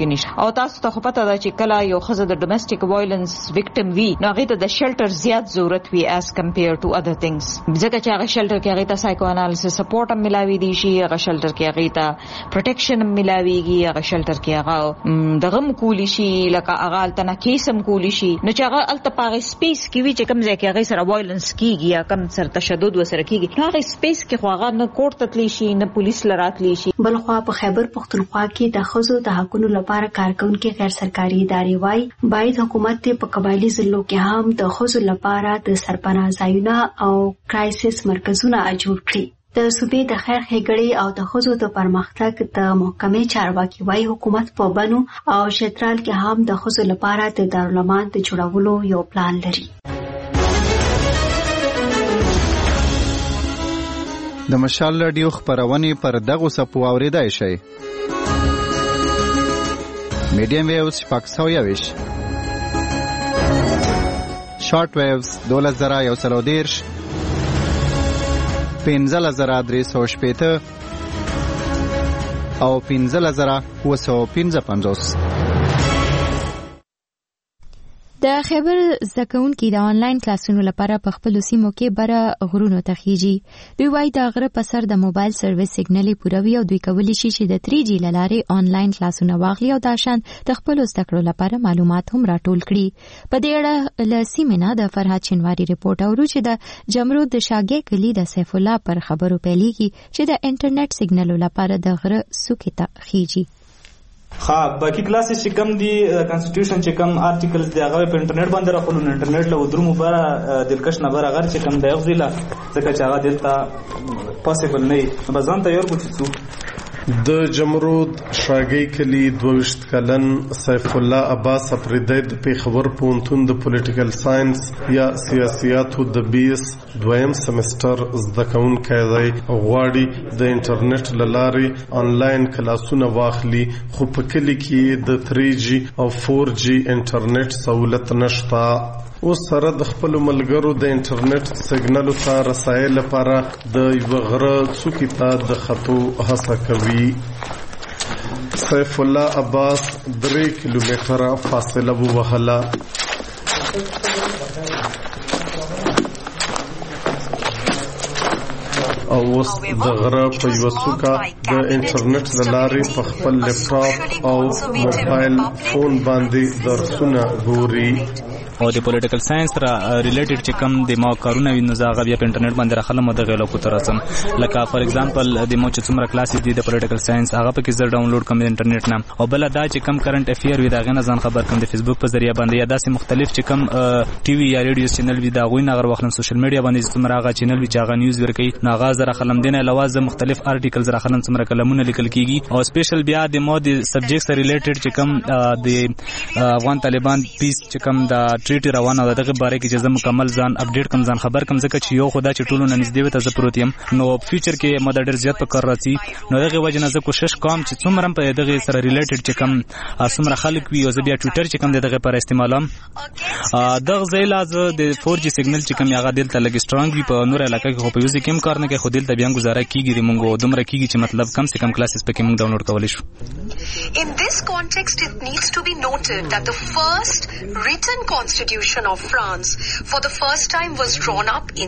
او تاسو ته خو پته ده چې کله یو ښځه د ډومېسټک وایلنس وکټم وي نو هغې ته د شلټر زیات ضرورت وي ایز کمپیر ټو ادر ثینګز، ځکه چې هغه شلټر کې هغې ته سایکو انالیسس سپورټ هم ملاوي دی شي، هغه شلټر کې هغې ته پروټیکشن هم ملاویږي، هغه شلټر کې هغه دغه هم کولی شي لکه هغه هلته نه کیس هم کولی شي، نو چې هغه هلته په هغې سپیس کې وي چې کوم ځای کې هغې سره وایلنس کېږي یا کوم سره تشدد ورسره کېږي، نو هغې سپیس کې خو هغه نه کورټ ته تللی شي نه پولیس له راتلی شي. بلخوا په خیبر پښتونخوا کې د ښځو د حقونو لپاره کارکونکي غیر سرکاري ادارې وايي باید حکومت ته په قبایلي ضلعو کې هم د ښځو لپاره د سرپناه ځایونه او کرایسس مرکزونه جوړ کړي. د صوبې د خیر ښېګړې او د ښځو د پرمختګ د محکمې چارواکي وايي حکومت په بنو او چترال کې هم د ښځو لپاره د دارالامان د جوړولو یو پلان لري. د مشال رادیو خبرونه پر دغه سپو اوریدای شي. میډیم ویوز پاکستان یوش، شارټ ویوز 2110 15350 او 15955. د خیبر زکونکي د آنلاین کلاسونو لپاره په خپل سیمو کې بره غرونو ته خيږي. دوی وايي د غره په سر د موبایل سرویس سیګنل پوروي او دوی کولی شي چې د 3G لارې آنلاین کلاسونه واخلي او د شان د خپل زده کړو لپاره معلومات هم راټول کړي. په دې اړه له سیمنا د فرحت شنواری ریپورت اورو چې د جمرود د شاګې کلی د سیف الله پر خبرو پیلېږي چې د انټرنیټ سیګنل لپاره د غره سوکې ته خيږي. باقي کلاسز چې کم دي کانسټیټیوشن چې کم آرټیکلز دی هغه په انټرنیټ باندې راخلو، انټرنیټ له ودرو مبره دلکش نه بره غر چې کم دی غزيلا ځکه چې هغه دلته پاسیبل نه وي. بزان تیار کو چې د جمرود شاګی کلی 22 کلن سیف الله عباس افریدی د پیښور پوهنتون د پولیټیکل ساينس یا سیاسياتو د 20 دویم سمستر زده کوونکی دی او غواړي د انټرنیټ له لارې آنلاین کلاسونه واخلي، خو په کلی کې د 3G او 4G انټرنیټ سہولت نشته. اوس سره د خپل ملګرو د انټرنیټ سیګنل ته رسایل لپاره د یو غره څوکې ته د خطو هڅه کوي. سیف الله عباس 3 کیلومتره فاصله ووهله. او اوس د غره په یو څوکه د انټرنیټ لارې په خپل لپټاپ او موبایل فون باندې درسونه ګوري. او د پولیټیکل ساينس را ریلیټډ چې کم د ما کارونه وي نو زاغه بیا په انټرنیټ باندې راخلم د غیلو کو ترسم، لکه فار ایگزامپل د مو چې څومره کلاسز دي د پولیټیکل ساينس هغه په کې زر ډاونلوډ کوم د انټرنیټ نه، او بل دا چې کم کرنٹ افیر وي دا غنه ځان خبر کوم د فیسبوک په ذریعہ باندې یا داسې مختلف چې کم ټي وي یا ریډیو چینل وي دا غوي نه غر وخلم سوشل میډیا باندې څومره هغه چینل وي چې هغه نیوز ورکي نو هغه زره خلم دینه علاوه مختلف آرټیکلز را خلم څومره کلمونه لیکل کیږي، او سپیشل بیا د مو د سبجیکټس ریلیټډ چې کم د افغان طالبان پیس چې کم د ټریټ روانه ده دغه باره کې چې زه مکمل ځان اپډیټ کم ځان خبر کم ځکه چې یو خدا چې ټولو نه نږدې وي ته زه پروت یم نو فیوچر کې مده ډېر زیات په کار راځي، نو دغه وجه نه زه کوشش کوم چې څومره په دغه سره ریلیټډ چې کم څومره خلک وي او زه بیا ټویټر چې کم دغه پر استعمالوم دغه ځای لازم د 4G سیګنل چې کم هغه دلته لګ سترونګ وي په نور علاقې کې خو په یوزي کم کار نه کوي، خو دلته بیا گزاره کیږي موږ دومره کیږي چې مطلب کم سے کم کلاسز پکې موږ ډاونلوډ کولی شو. In this context, it needs to be noted that the first written constitution of France for the first time was drawn up in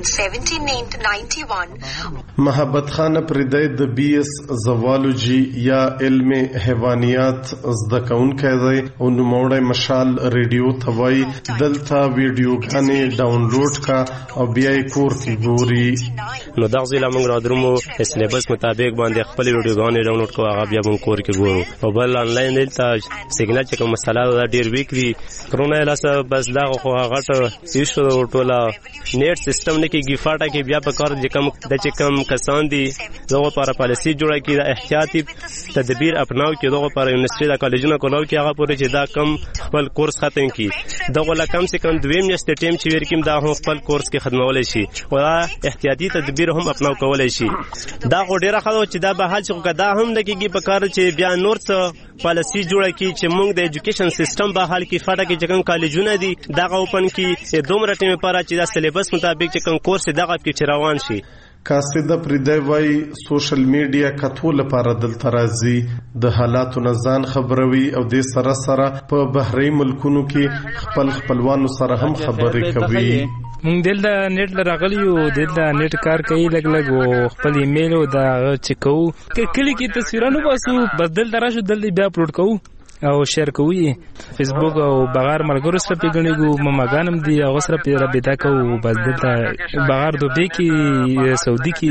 1791. محبت خان پردی د BS زوالوجی یا علم حیوانیات زده کوونکی دی او نوموړی مشال ریډیو ته وایي دلته ویډیوګانې ډاونلوډ کا او بیا یې کور کې ګوري. نو دغه ځله موږ را درمو سلیبس مطابق باندې خپل ویډیوګانې ډاونلوډ کوو هغه بیا موږ کور کې ګورو، او بل آنلاین دلته سیګنل چې کوم مسله دا ډېر ویک وي کرونا لاسه بس دغه خو هغه ته ایشو ټوله نیټ سیستم نه کېږي فاټه کې بیا په کار د چې کم کسان دي دغه لپاره پالیسي جوړه کړي د احتیاطي تدبیر اپناو کې دغه لپاره یونیورسيټي د کالجونو کولو کې هغه پورې چې دا کم خپل کورس ختم کړي دغه لا کم سے کم 2 میاشتې ټیم چې ورکیم دا هم خپل کورس کې خدمولای شي او احتیاطي تدبیر هم اپناو کولای شي. دا ډیره خلک چې دا به حل شي دا هم د کېږي په کار چې بیا نور څه پالیسي جوړه کړي چې موږ د ایجوکیشن سیستم به حل کې فاټه کې چې کوم کالجونه دي دغه اوپن کې دومره ټیم لپاره چې دا سلیبس مطابق چې کوم کورس دغه کې روان شي. قاصده پریدای وای سوشل میډیا کتو لپاره دلته راځي د حالاتو نه ځان خبروي او د سره سره په بهري ملکونو کې خپلوانو سره هم خبرې کوي. مونږ دلته نیټ لراغلی یو دلته نیټ کار کوي لګ او خپل ایمیل او دا چک کوو کلی کې تصویرونه باسو بس دلته راشو دلته بیا اپلوډ کوو او شیر کوي فیسبوک او بغیر ملګرو سره پیګنیګو مماګانم دی او سره پیرا بیتا کوو بس دلته بغیر دوبه کې سعودي کې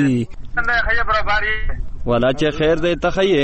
ولا چې خیر دی تخیه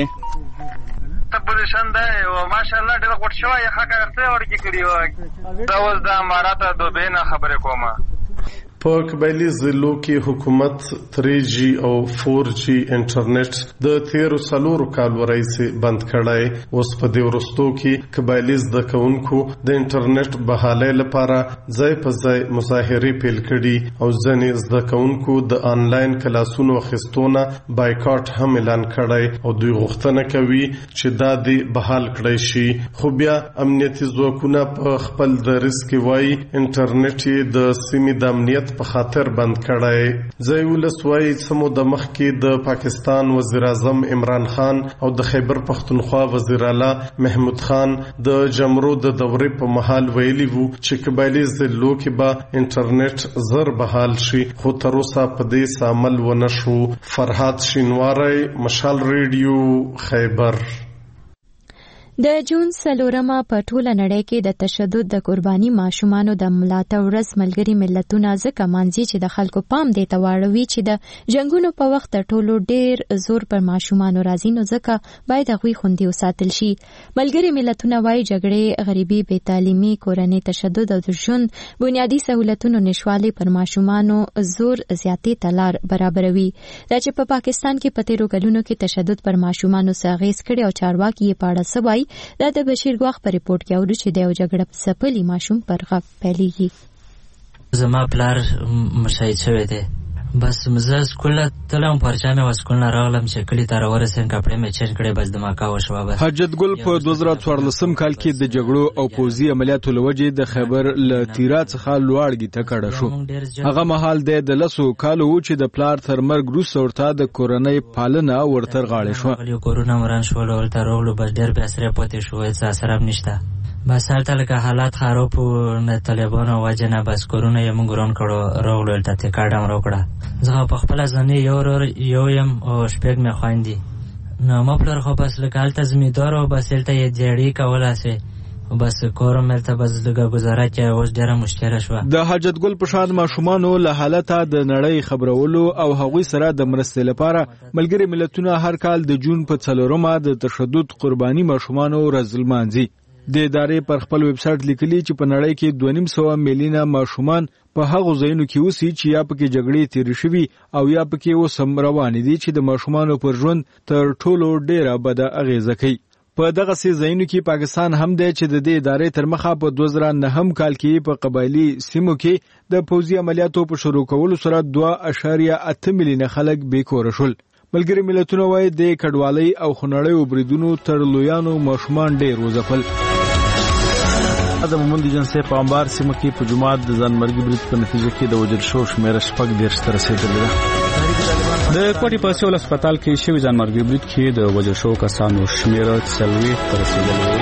پوزیشن ده او ماشاءالله ډېر غوړ شوی حق اخته ورکی کړی و دا اوس د امارات دوبه نه خبره کومه. په قبایلی ضلعو کې حکومت 3G او 4G انټرنیټ د 13 کال وروسته بند کړای. اوس په دې ورستو کې قبایلی زده کوونکو د انټرنیټ بحالۍ لپاره ځای په ځای مظاهرې پیل کړي او ځینې زده کوونکو د آنلاین کلاسونو اخیستونه بایکاټ هم اعلان کړی او دوی غوښتنه کوي چې دا دې بحال کړی شي. خو بیا امنیتي ځواکونه په خپل دریځ کې وایي انټرنیټ د سیمې د امنیت په خاطر بند کړای. ځای ولسوي سمو د مخ کې د پاکستان وزیر اعظم عمران خان او د خیبر پختونخوا وزیر اعلی محمود خان د جمرو د دورې په محل ویلي وو چې قبایلی ضلعو کې به انټرنیټ زر بحال شي خو تر اوسه په دې عمل ونه شو. فرحات شینواری، مشال ریډیو، خیبر. د جون 4 په ټوله نړۍ کې د تشدد د قرباني ماشومانو د ملاتړ ورځ ملګري ملتونه ځکه مانځي چې د خلکو پام دې ته واړوي چې د جنگونو په وخت ټولو ډېر زور پر ماشومانو راځي نو ځکه باید هغوی خوندي وساتل شي. ملګري ملتونه وايي جګړې، غریبي، بې تعلیمي، کورنۍ تشدد او د ژوند بنیادي سہولتونو نشوالي پر ماشومانو زور زیاتې ته لار برابروي. دا چې په پاکستان کې په تیرو کلونو کې تشدد پر ماشومانو څه اغېز کړی او چارواکي یې په اړه څه وایي دا د بشیر ګواخ په ریپورت کې اورو چې د یو جګړه څپلي ماشوم پر غږ پیلېږي. زما پلار مشهید شوی دی بس زه سکول تلم پرچا مې وسکول نه راغلم چې کلی ته راورسېم کپړې مې چینج کړې بس د ماکا وشوه. حاجت ګل په 2014 کال کې د جګړو او پوځي عملیاتو لوجې د خیبر له تیرا څخه لوړګي ته کډه شو. هغه مهال د 10 کالو چې د پلار تر مرګ وروسته ورته د کورنۍ پالنه ورته غاړې شو. کورونه مران شول ورته راغلو بس ډېر بې اثره پاتې شو هېڅ اثر هم نشته. بس هلته لکه حالات خراب و د طالبانو وجه نه بس کورونه یې موږ وران کړو راغلو هلته تکاډ هم راکړه. زه په خپله ځانې یو یم او شپږ مې خویندې نو ما پلار خو بس لکه هلته زمیندار و بس هلته یې دیاړي کولاسې بس کورم هلته بس لږه ګزاره کې اوس ډېره مشکله شوه. د حاجت ګل په شان ماشومانو له حالته د نړۍ خبرولو او هغوی سره د مرستې لپاره ملګري ملتونه هر کال د جون په 4 د تشدد قرباني ماشومانو ورځ لمانځي. د ادارې پر خپل ویب سټ لیکلي چې په نړۍ کې 2.5 میلیونه ماشومان په هغو ځایونو کې اوسي چې یا پکې جګړې تیرې شوي او یا پکې اوس هم روانې دي چې د ماشومانو پر ژوند تر ټولو ډېره بده اغیزه کوي. په دغه سي ځایونو کې پاکستان هم دی چې د دې ادارې تر مخه په 2009 کال کې په قبایلی سیمو کې د پوځي عملیاتو په شروع کولو سره 2.8 میلیونه خلک بیکوره شول. ملګري ملتونه وايي د کډوالۍ او خنړیو بریدونو تر لویانو ماشومان ډېر وځپل. د مومند جنسي په انبار سیمه کې په جمعات د ځانمرګي برید په نتیجه کې د وژل شو شمېر 10 ته رسیدلی ده. د کوټې په سیول هسپتال کې شوی ځانمرګي برید کې د وژل شو کسانو شمېر 40 ته رسیدلی ده.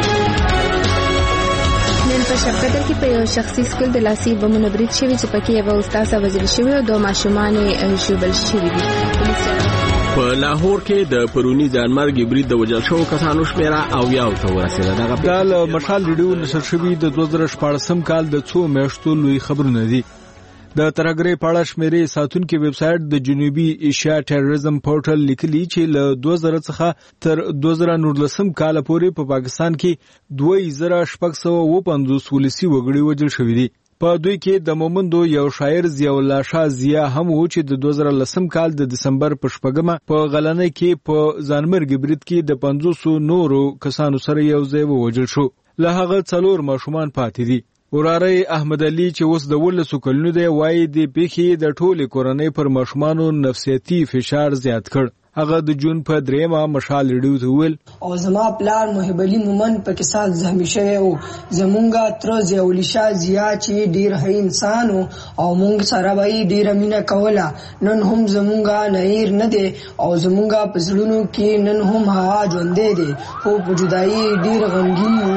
نن په شپقدر کې په یو شخصي سکول د لاسي بمونو برید شوی چې پکې یو استاد وژل شوی او 2 ماشومان ژوبل شوي دي. په لاهور کې د پرونی ځانمرګي برید د وژل شوو کسانو شمېره 80 ته ورسېده. دا له مشال ریډیو نشر شوي د 2014 کال د 2 میاشتو لوی خبرونه دي. د ترګری پاړه شمیرې ساتونکو ویب سټ د جنوبي ایشیا ټیرریزم پورټل لیکلي چې له 2000 څخه تر 2019 کال پورې په پاکستان کې 2650 ولسی وګړي وژل شوي دي. په دوی کې د مومندو یو شاعر ضیاء الله شاه ضیاء هم و چې د 2010 کال د دسمبر په 8 په غلنۍ کې په ځانمرګي برید کې د 500 نورو کسانو سره یو ځای وژل شو. له هغه 4 ماشومان پاتې دي. وراره احمد علي چې اوس د 12 کلونو دی وایي د پیښې د ټولې کورنۍ پر ماشومانو نفسیاتي فشار زیات کړ. هغه د جون په 3 مشال ریډیو ته ویل او زما پلار محب علي مومن پاکستان زخمی شوی او زمونږه تر ضیاءالله شاه ضیا چې ډیر ښه انسان او مونږ سره به ډیر مینه کوله نن هم زمونږه نهیر نه دی او زمونږه په زړونو کې نن هم هغه ژوندی دی خو په جدایي ډیر غمګین یو.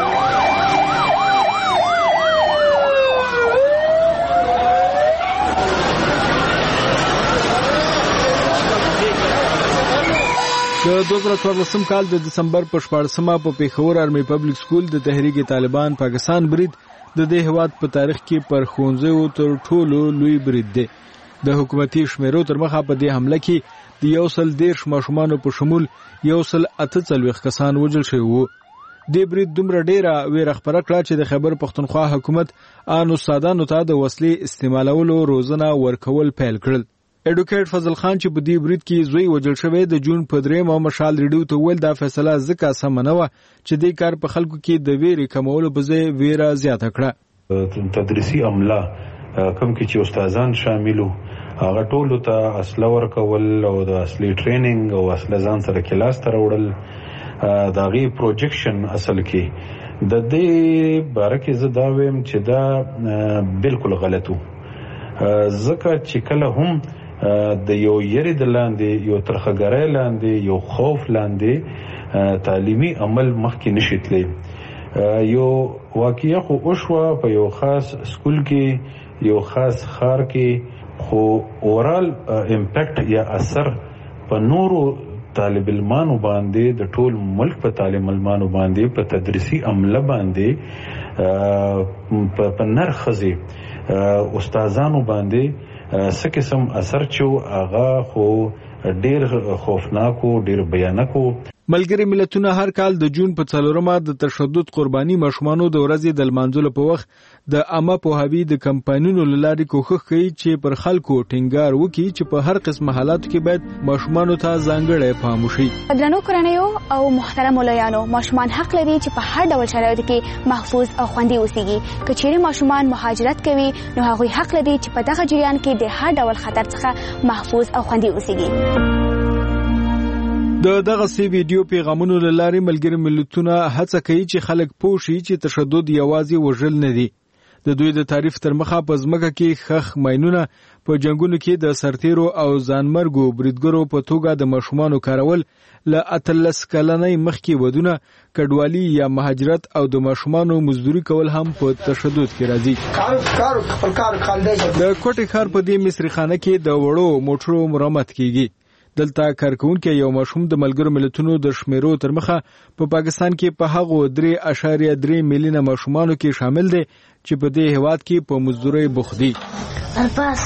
د 2014 کال د دسمبر په 14مه په پیښور آرمي پبلک سکول د تحریک طالبان پاکستان برید د دې هواد په تاریخ کې پر ښوونځیو تر ټولو لوی برید دی. د حکومتي شمیرو تر مخه په دې حمله کې د 113 ماشومانو په شمول 148 کسان وژل شوي وو. دې برید دومره ډیره ویره خپره کړه چې د خیبر پښتونخوا حکومت ان استادانو ته د وسلې استعمالولو روزنه ورکول پیل کړل. ایډوکیټ فضل خان چې په دې برید کې زوی وژل شوی د جون په 3 مشال ریډیو ته ویل دا فیصله ځکه سم نه و چې دې کار په خلکو کې د ویرې کمولو په ځای ویره زیاته کړه. تدریسي عمله کوم کې چې استادان شاملو هغه ټولو ته اسلحه ورکول او د اصلي ټریننګ او اسلحه ځان سره کلاس ته راوړل دا غي پروجیکشن اصل کې د دې باره کې زه دا وایم چې دا بالکل غلطو ځکه چې کله هم د یو یری د لاندې یو ترخګرای لاندې یو خوف لاندې تعلیمي عمل مخکې نشیتلی یو واقعیا خو اوشوا په یو خاص سکول کې یو خاص خار کې خو اورال امپیکټ یا اثر په نورو طالب علمانو باندې د ټول ملک په طالب علمانو باندې په تدریسي عمله باندې په نرخزي استادانو باندې څه قسم اثر چو هغه خو ډیر خوفناک او ډیر بیانک. ملګری ملتونه هر کال د جون په 4مه د تشدد قرباني ماشومانو د ورځې د لمانځلو په وخت د عامه پوهاوي د کمپاینونو لارې کوښښ کوي چې پر خلکو ټینګار وکړي چې په هر قسم حالاتو کې باید ماشومانو ته ځانګړی پام وشي. درنو کورنیو او محترم ولایانو ماشومان حق لري چې په هر ډول شرایطو کې محفوظ او خوندي اوسېږي. که چیرې ماشومان مهاجرت کوي نو هغوی حق لري چې په دغه جریان کې د هر ډول خطر څخه محفوظ او خوندي اوسېږي. دغه سی ویډیو پیغامونو لارې ملګری ملتونه هڅه کوي چې خلک پوه شي چې تشدد یوازې وژل نه دی. د دوی د تعریف تر مخه په ځمکه کې خخ ماینونه په جنگونو کې د سرتیرو او ځانمرګو بریدګرو په توګه د ماشومانو کارول له 13 کلنۍ مخکې ودونه کډوالي یا مهاجرت او د ماشومانو مزدوري کول هم په تشدد کې راځي. د کوټې ښار په دې مصریخانه کې د وړو موټرو مرمت کیږي. دلته کارکونکو یو ماشوم د ملګرو ملتونو د شمیرو تر مخه په پاکستان کې په هغو 3.3 میلیونه ماشومانو کې شامل دي چې په دې هواد کې په مزدوري بوخت دي. ارباس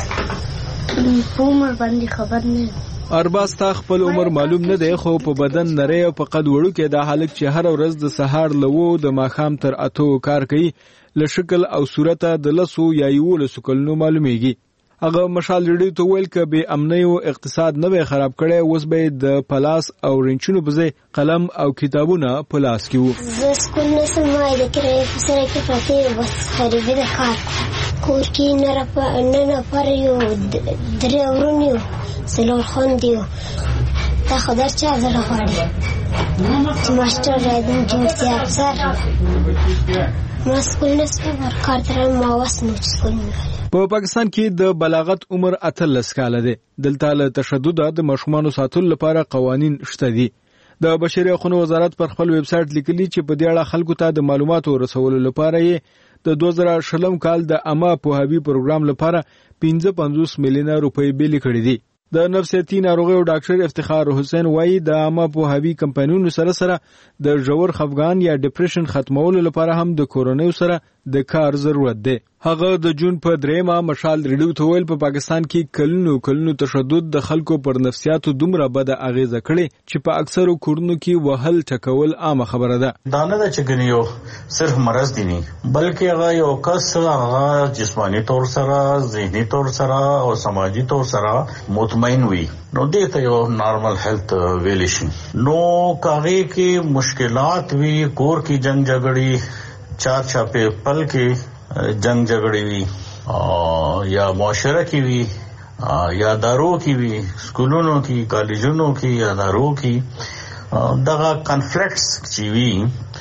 عمر باندې خبر نه ارباس تا خپل عمر معلوم نه دی خو په بدن نری او په قد وړو کې د حالک چې هر ورځ د سهار لوو د ماخام تر اتو کار کوي له شکل او صورت د لسو یا یو لسو کلونو معلومیږي. هغه مشال ریډیو ته ویل ک به امنیت او اقتصاد نه به خراب کړي اوس به د پلاس او رنچونو په ځای قلم او کتابونه پلاس کیو. زه سکول نه سمای د کرے په سره کې پاتې بس خریدې د کار کور کې نه پر یو درې ورونیو سلور خوندیو تا خدای چا زړه غواړي ماستر راځم چې افسر ما سکول نه سمای کار تر ما وسنو سکول نه. په پاکستان کې د بلاغت عمر 18 کال دی. دلته له تشدد د ماشومانو ساتلو لپاره قوانین شته دي. د بشري حقوقو وزارت پر خپل ویب سټ لیکلي چې په دې اړه خلکو ته د معلوماتو رسولو لپاره یې د 2020 کال د عامه پوهاوي پروګرام لپاره 55 میلیونه روپۍ بیل کړې دي. د نفسیاتي ناروغیو ډاکټر افتخار حسین وایي د عامه پوهاوي کمپاینونو سره د ژور خفګان یا ډیپریشن ختمولو لپاره هم د کورونیو سره د کار ضرورت دی. هغه د جون په 3 مشال ریډیو ته ویل په پاکستان کې کلونو تشدد د خلکو پر نفسیاتو دومره بد اغیزه کړي چې په اکثرو کورونو کې وهل ټکول عامه خبره ده. دا نه چې ګنیو صرف مرض دي نه بلکې هغه یو کس هغه جسمانی طور سره ذهني طور سره او سماجی طور سره مطمئن وي نو دې ته یو نارمل هیلث ویل شي. نو کاغه کې مشکلات وی کور کې جنگ جګړې چار چاپه پل کې جنگ جګړې وی یا معاشره کې وی یا ادارو کې وي، سکولونو کې، کالجونو کې، ادارو کې دغه کنفلکټس چې وي،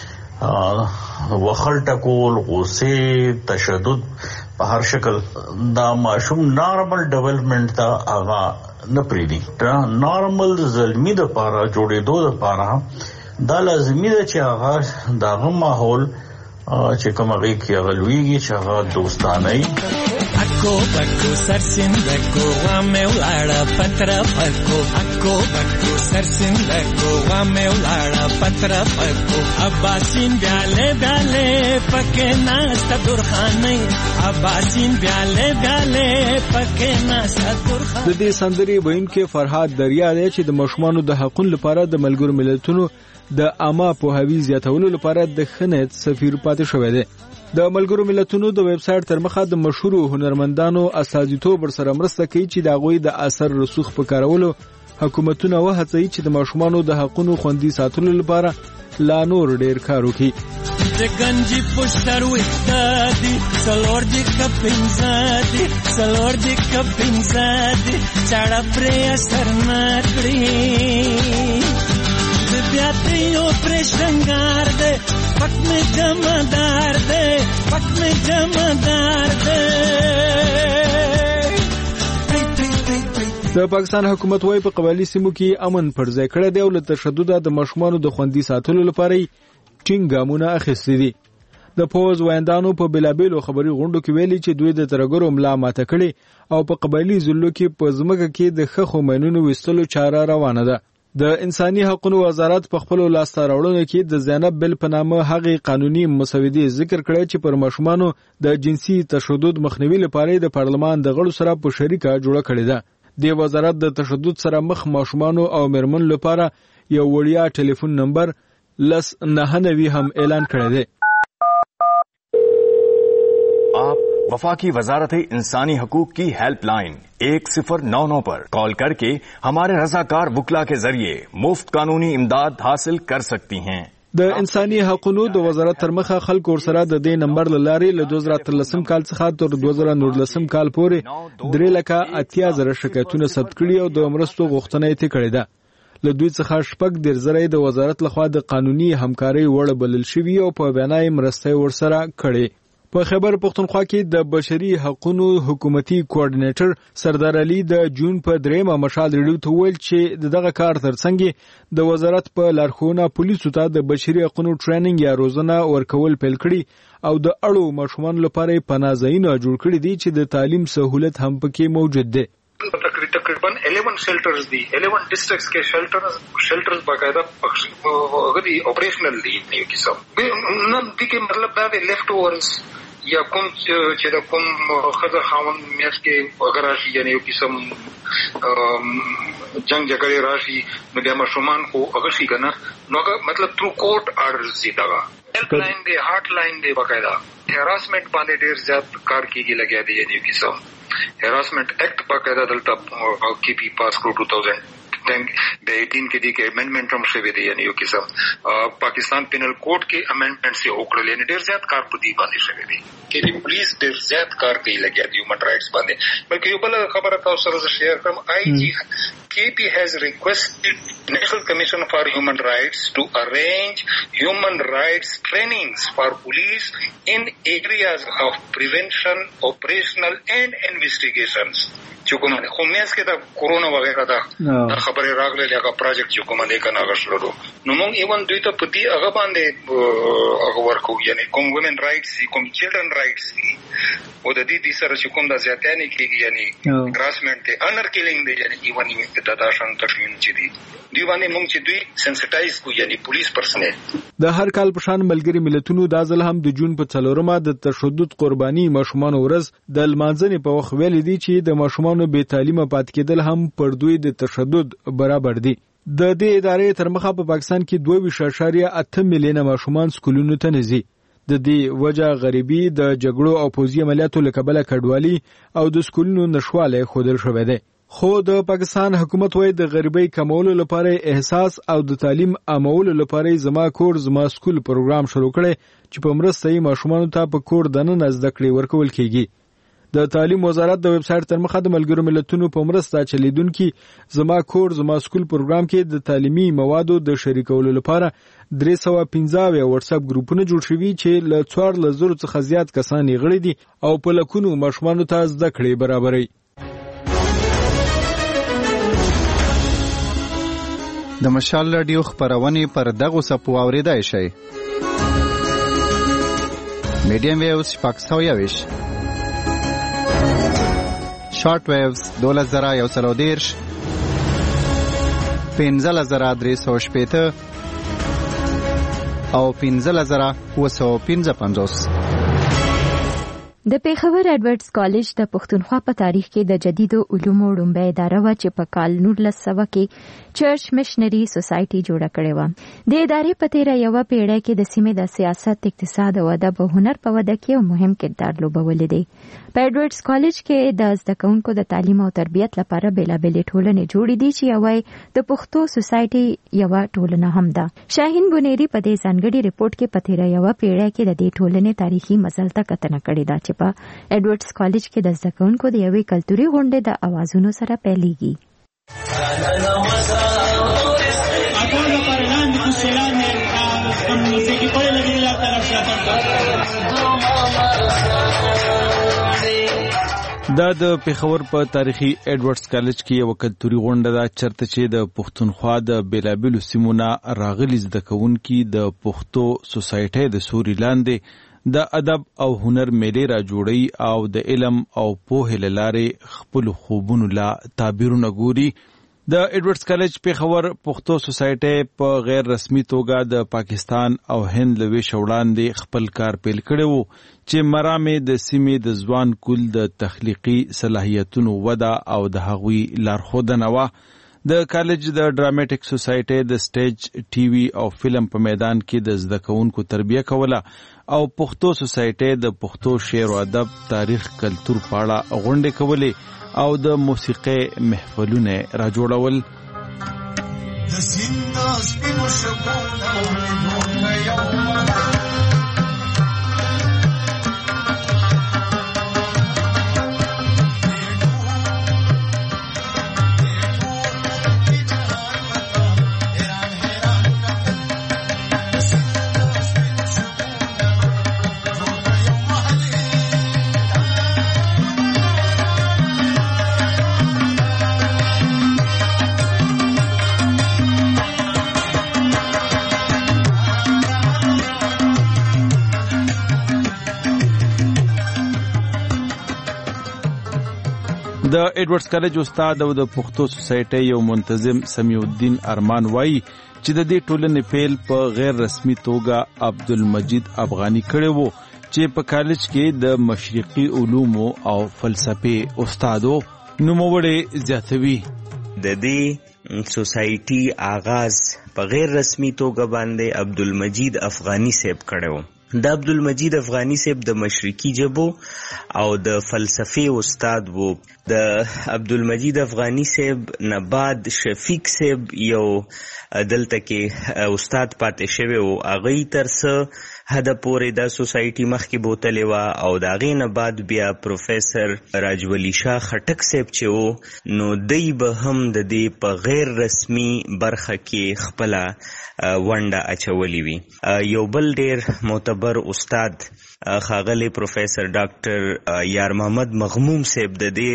وخل ټکول، غصه، تشدد په هر شکل دا ماشوم نارمل ډیولپمنٹ ته هغه نه پریدي. نارمل زلمی د پاره جوړېدو د پاره دا لازمي ده چې هغه دغه ماحول چې کوم هغه کې غلويږي چې هغه دوستانه وي. اکو بکو سرسندکو وامه ولاړه پتر پکو، اکو بکو سرسندکو وامه ولاړه پتر پکو، اباسین بیاله بیاله پکې ناست درخانه، اباسین بیاله بیاله پکې ناست درخانه. د دې سندري وینکو فرهاد دریا دی چې د مشمانو د حقوقو لپاره د ملګرو ملتونو د عامه پوهاوی زیاتولو لپاره د خنت سفیر پاتې شوی دی. د ملګرو ملتونو د ویب سټ تر مخه د مشهور هنرمندانو استازیتوب سره مرسته کوي چې د غوي د اثر رسوخ په کارولو حکومتونه وهڅوي چې د ماشومانو د حقوقو خوندي ساتلو لپاره لا نور ډیر کار وکړي. د گنجی پوستر وښتادي سلور دې کپینزادي، سلور دې کپینزادي چاړه پرې اثر نکړي. بیا ته یو پرشنګار دې پک می جمدار دې، پک می جمدار دې. د پاکستان حکومت وايي په قبایلی سیمو کې امن پر ځای کړی دی او له تشدد د ماشومانو د خوندي ساتلو لپاره ټینګ ګامونه اخیستي دي. د پوز وایندانو په بلابلو خبري غونډو کې ویلي چې دوی د ترګرو ملا ماته کړي او په قبایلی ضلعو کې په ځمکه کې د خخو مینونو وستلو چاره روانه ده. د انساني حقوقو وزارت په خپل لاسته راوړنو کې د زینب بل په نامه هغه قانوني مسودې ذکر کړی چې پر ماشومانو د جنسي تشدد مخنیوي لپاره د پارلمان د غړو سره په شریکه جوړه کړې ده. د وزارت د تشدد سره مخ ماشومانو او مرمن لپاره یو وړیا ټلیفون نمبر 999 هم اعلان کړی دی. आप वफाकी वजारत इंसानी हकूक की हेल्पलाइन 1099 पर कॉल करके हमारे रजाकार वकला के जरिए मुफ्त कानूनी इमदाद हासिल कर सकती हैं. د انساني حقوقو د وزارت تر مخه خلکو سره د دې نمبر لاري له 2013 کال څخه تر 2019 کال پورې 3,80,000 شکایتونه ثبت کړي او د مرستو غوښتنه یې کړې ده. له دوی څخه شپږ درزره د وزارت لخوا د قانوني همکاري وړ بلل شوی او په بیانای مرسته ورسره کړي. په خیبر پختونخوا کې د بشري حقوقو حکومتي کوارډینیټر سردار علي د جون په 3 مشال ریډیو ته ویل چې دغه کار ترڅنګ د وزارت په لارښوونه پولیسو ته د بشري حقوقو ټریننګ یا روزنه ورکول پیل کړي او د اړو ماشومان لپاره پناهځایونه جوړ کړي دي چې د تعلیم سہولت هم پکې موجود دي. تقریبا 11 شیلټرز دي، 11 ډسټرکټس کې شیلټرز باقاعده غدي اپریشنل دي. یو قسم نن دې کې مطلب دا دی لیفټ اورز یا کوم چې د کوم خزر خاون میاس کې اگر راشي یعنی یو قسم جنگ جګړه راشي نو بیا ماشومان خو هغه شي کنه نو مطلب تھرو کورټ آرډرز دي. دا هیلپ لاین دی، هارت لاین دی، باقاعده هراسمنت باندې ډیر زیات کار کیږي لګیا دی. یعنی یو قسم هراسمنٹ ایکٹ باقاعدہ دلتا کی پی پاس کرو 2018 کې دي کې امندمنت هم شوی دی. یعنی یو قسم پاکستان پینل کوډ کې امندمنت سے وکړل، یعنی ډیر زیات کار په دې باندې شوی دی کې د پولیس ډیر زیات کار کوي لګیا دی هیومن رائټس باندې. بلکې یو بل خبره تاسو سره شیر کوم، آی جی KP has requested National Commission for Human Rights to arrange human rights trainings for police in areas of prevention, operational and investigations. چې کومه خو میاس کې دا کورونا وغیرہ دا خبره راغله لکه پروجیکټ چې کومه ده کنه غشلو نو موږ ایون دوی ته پتی هغه باندې هغه ورکو. یعنی کوم وومن رائټس کوم چلډرن رائټس او د دې سره چې کوم د زیاتانه کېږي یعنی هراسمنت انر کیلینګ دی. یعنی ایون دا شان تفهیم چې دی دوی باندې موږ چې دوی سنسټایز کو یعنی پولیس پرسنل د هر کال په شان ملګری ملتونو د ځل هم د جون په 4مه د تشدد قرباني ماشومان ورځ د لمانځنې په وخت ویل دي چې د ماشومانو بې تعلیمه پات کېدل هم پر دوی د تشدد برابر دي. د دې ادارې تر مخه په پاکستان کې 2.8 میلیونه ماشومان سکولونو ته نه ځي. د دې وجه غریبي، د جګړو او پوځي عملیاتو له کبله کډوالي او د سکولونو نشواله خودل شوې ده. خو د پاکستان حکومت وايي د غریبۍ کمولو لپاره احساس او د تعلیم عامولو لپاره زما کور زما سکول پروګرام شروع کړي چې په مرسته یې ماشومانو ته په کور دننه زده کړې ورکول کیږي. د تعلیم وزارت د ویب سټ تر مخه د ملګرو ملتونو په مرسته چلیدونکو زما کور زما سکول پروګرام کې د تعلیمي موادو د شریکولو لپاره 315 واتس اپ ګروپونه جوړ شوي چې له 4000 څخه زیات کسان یې غړي دي او په لکونو ماشومانو ته زده کړې برابري. د مشال رادیو خبرونه پر دغه صفو اوریدای شي. میډیم ویوز پاکستانیش شارټ ویوز 2130 15380 او 15955. د پیښور ایډورډز کالج د پښتونخوا په تاریخ کې د جدیدو علومو لومړی اداره و چې په کال 1900 کې چرچ مشنری سوسایټي جوړه کړې و. د ادارې په تیره یو پیړۍ کې د سیمې د سیاست، اقتصاد او ادب او هنر په وده کې یو مهم کردار لوبولی دی. په ایډورډز کالج کې د زده کوونکو د تعلیم او تربیت لپاره بیلابېلې ټولنې جوړې دي چې یوه د پښتو سوسایټي یوه ټولنه هم ده. شاهین بنيري په دې ځانګړي ریپورت کې په تیره یو پیړۍ کې د دې ټولنې تاریخي مزل ته کتنه کړې ده چې په ایډورډز کالج کې د زده کوونکو د یوې کلتوري غونډې د اوازونو سره پیلېږي. دا د پیښور په تاریخي ایډورډز کالج کې یو کلتوري غونډه ده چرته چې د پښتونخوا د بیلابېلو سیمونو راغلي زده کوونکي د پښتو سوسایټي د سوري لاندې د ادب او هنر میلې را جوړي او د علم او پوهې لارې خپل خوبونو لا تعبیرونه ګوري. د ایډورډز کالج پیښور پښتو سوسایټي په غیر رسمي توګه د پاکستان او هند له ویش وړاندې خپل کار پیل کړی وو چې مرامې د سیمې د ځوان کول د تخلیقي صلاحیتونو وده او د هغوی لارښودنه وه. د کالج د ډراماټیک سوسایټي د سټیج، ټي وي او فلم په میدان کې د زده کوونکو تربیه کوله او پښتو سوسایټي د پښتو شعر او ادب، تاریخ، کلتور په اړه غونډې کولې او د موسیقۍ محفلونه را جوړول. د ایډورډز کالج استاد او د پښتو سوسایټي یو منتظم سمیع الدین ارمان وایي چې د دې ټولنې پیل په غیر رسمي توګه عبدالمجید افغاني کړی وو چې په کالج کې د مشرقي علومو او فلسفې استاد وو. نوموړی زیاتوي د دې سوسایټي آغاز په غیر رسمي توګه باندې عبدالمجید افغاني صاحب کړی وو. د عبدالمجید افغاني صاحب د مشرقي ژبو او د فلسفې استاد وو. د عبدالمجید افغاني صاحب نه بعد شفیق صاحب یو دلته کې استاد پاتې شوی وو. هغه تر څه حد پورې د سوسایټي مخکې بوتلې وه او د هغې نه بعد بیا پروفیسر راجولی شاه خټک صاحب چې وو نو دی به هم د دې په غیر رسمي برخه کې خپله ونډه اچولې وي. یو بل ډېر معتبر استاد ښاغلی پروفیسر ډاکټر یار محمد مغموم صاحب د دې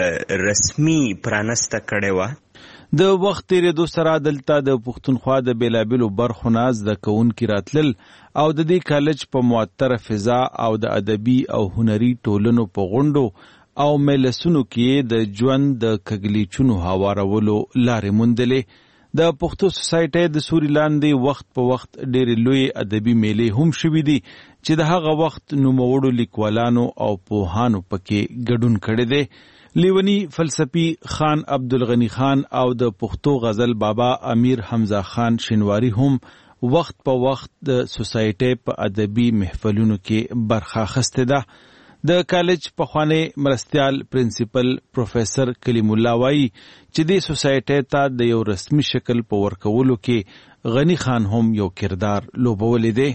رسمي پرانسته کړې وه. د وخت تیریدو سره دلته د پښتونخوا د بیلابېلو برخو نه زده کوونکي راتلل او د دې کالج په معطره فضا او د ادبي او هنري ټولنو په غونډو او مجلسونو کې د ژوند د کږلېچونو هوارولو لارې موندلې. د پښتو سوسایټي د سوري لاندې وخت په وخت ډېرې لوی ادبي میلې هم شوي دي چې د هغه وخت نوموړو لیکوالانو او پوهانو پکې ګډون کړی دی. لیونی فلسفي خان عبدالغنی خان او د پښتو غزل بابا امیر حمزه خان شینواری هم وخت په وخت د سوسایټي په ادبي محفلونو کې برخه اخیستې ده. د کالج پخوانی مرستیال پرنسپل پروفیسر کلیم الله وایي چې د سوسایټي ته د یو رسمي شکل په ورکولو کې غنی خان هم یو کردار لوبولی دی.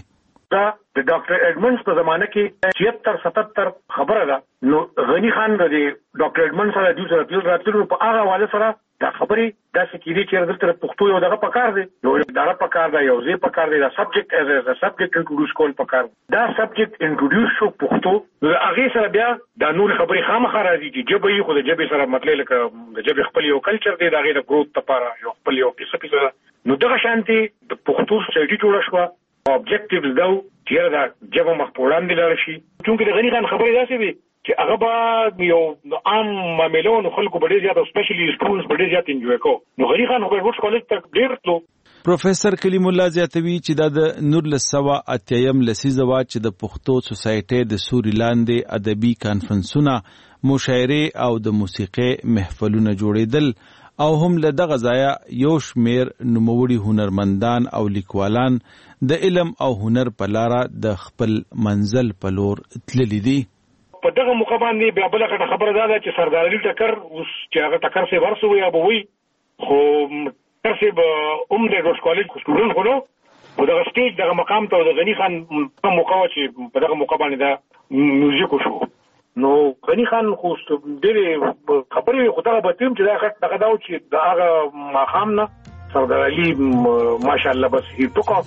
دا د ډاکټر ایډمنډز په زمانه کې 76-77 خبره ده. نو غنی خان د ډاکټر ایډمنډ سره د سره تل راتلو په هغه حواله سره دا خبرې داسې کېدي چې دلته پښتو یو دغه پکار دی، یو اداره پکار دی، یو ځای پکار دی، دا سبجیکټ ایز ا سبجیکټ انټروډیوس کول پکار. دا سبجیکټ انټروډیوس شو پښتو، هغه سره بیا دا نور خبرې خامخا راځي چې جبې خو د جبې سره مطلب لکه د جبې خپل یو کلچر دی، دا غي د گروث لپاره یو خپل یو کیسه. نو دغه شانتي د پښتو سوسایټي جوړه شو. objectives دا چې دا جبه مخپوړان دي لار شي، چونکې د غنی خان خبرې داسې وي چې هغه به یو عام معاملونو خلکو ډېر زیات سپیشلی سټوډنټس ډېر زیات انجوای کو. نو غنی خان هوګورډ کالج ته ډېر تلو. پروفیسور کلیم الله زیاتوي چې دا د 1980 لسیزه وا چې د پښتو سوسایټي د سوري لاندې ادبي کانفرنسونه، مشاعره او د موسیقي محفلونه جوړېدل او هم له دغه ځایه یو شمیر نوموړي هنرمندان او لیکوالان د علم او هنر په لاره د خپل منزل په لور تللي دي. په دغه موقع باندې بیا بل خبره ده چې سردار علي ټکر اوس چې هغه ټکر سي ورسو یا به وي، خو ټکر سي به د روش کالج سټوډنټ غلو او دغه سټیج دغه مقام ته د غنی خان په موقع چې په دغه موقع باندې دا میوزیک شو. نو غنی خان خو ډېر خبرې خو دغه بتیم چې دا خط دغه داو چې د هغه مقام نه سردار علي ماشاءالله بس هی ټوکا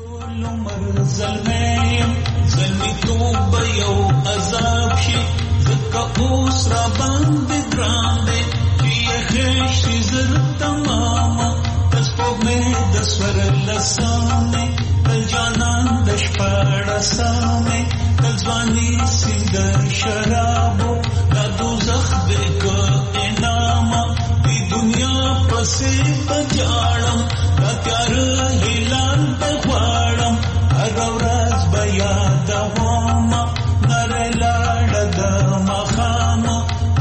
زلمی توب یو عذاب شي زکه اوس را باندې ګران دی چې خېشي زر تماما تسپوږمۍ د سور لسانه تل جانان د شپاړه سامه تل ځواني سنگ شرابو دا دوزخ دې انعام دی دنیا پسې بجاړم دا تیار هلال په غواړم هر ورځ بیا دا وما نره لاړه د مخامه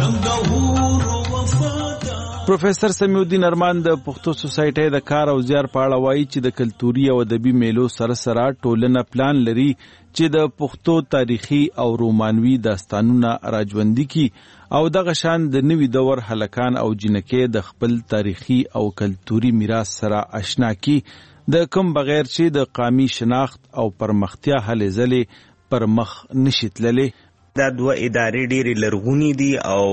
رنګهورو وفادا. پروفیسور سمیع الدین ارمان د پښتو سوسایټي د کار او زیار په اړه وایي چې د کلتوري او ادبي میلو سره سره ټولنه پلان لري چې د پښتو تاریخي او رومانوي داستانونه راژوندي کی او دغه شان د نوي دور هلکان او جنکې د خپل تاریخي او کلتوري میراث سره آشنا کی، د کم بغیر چې د قومي شناخت او پرمختیا هلې ځلې پر مخ نشي تللی. دا دوه ادارې ډېرې لرغونې دي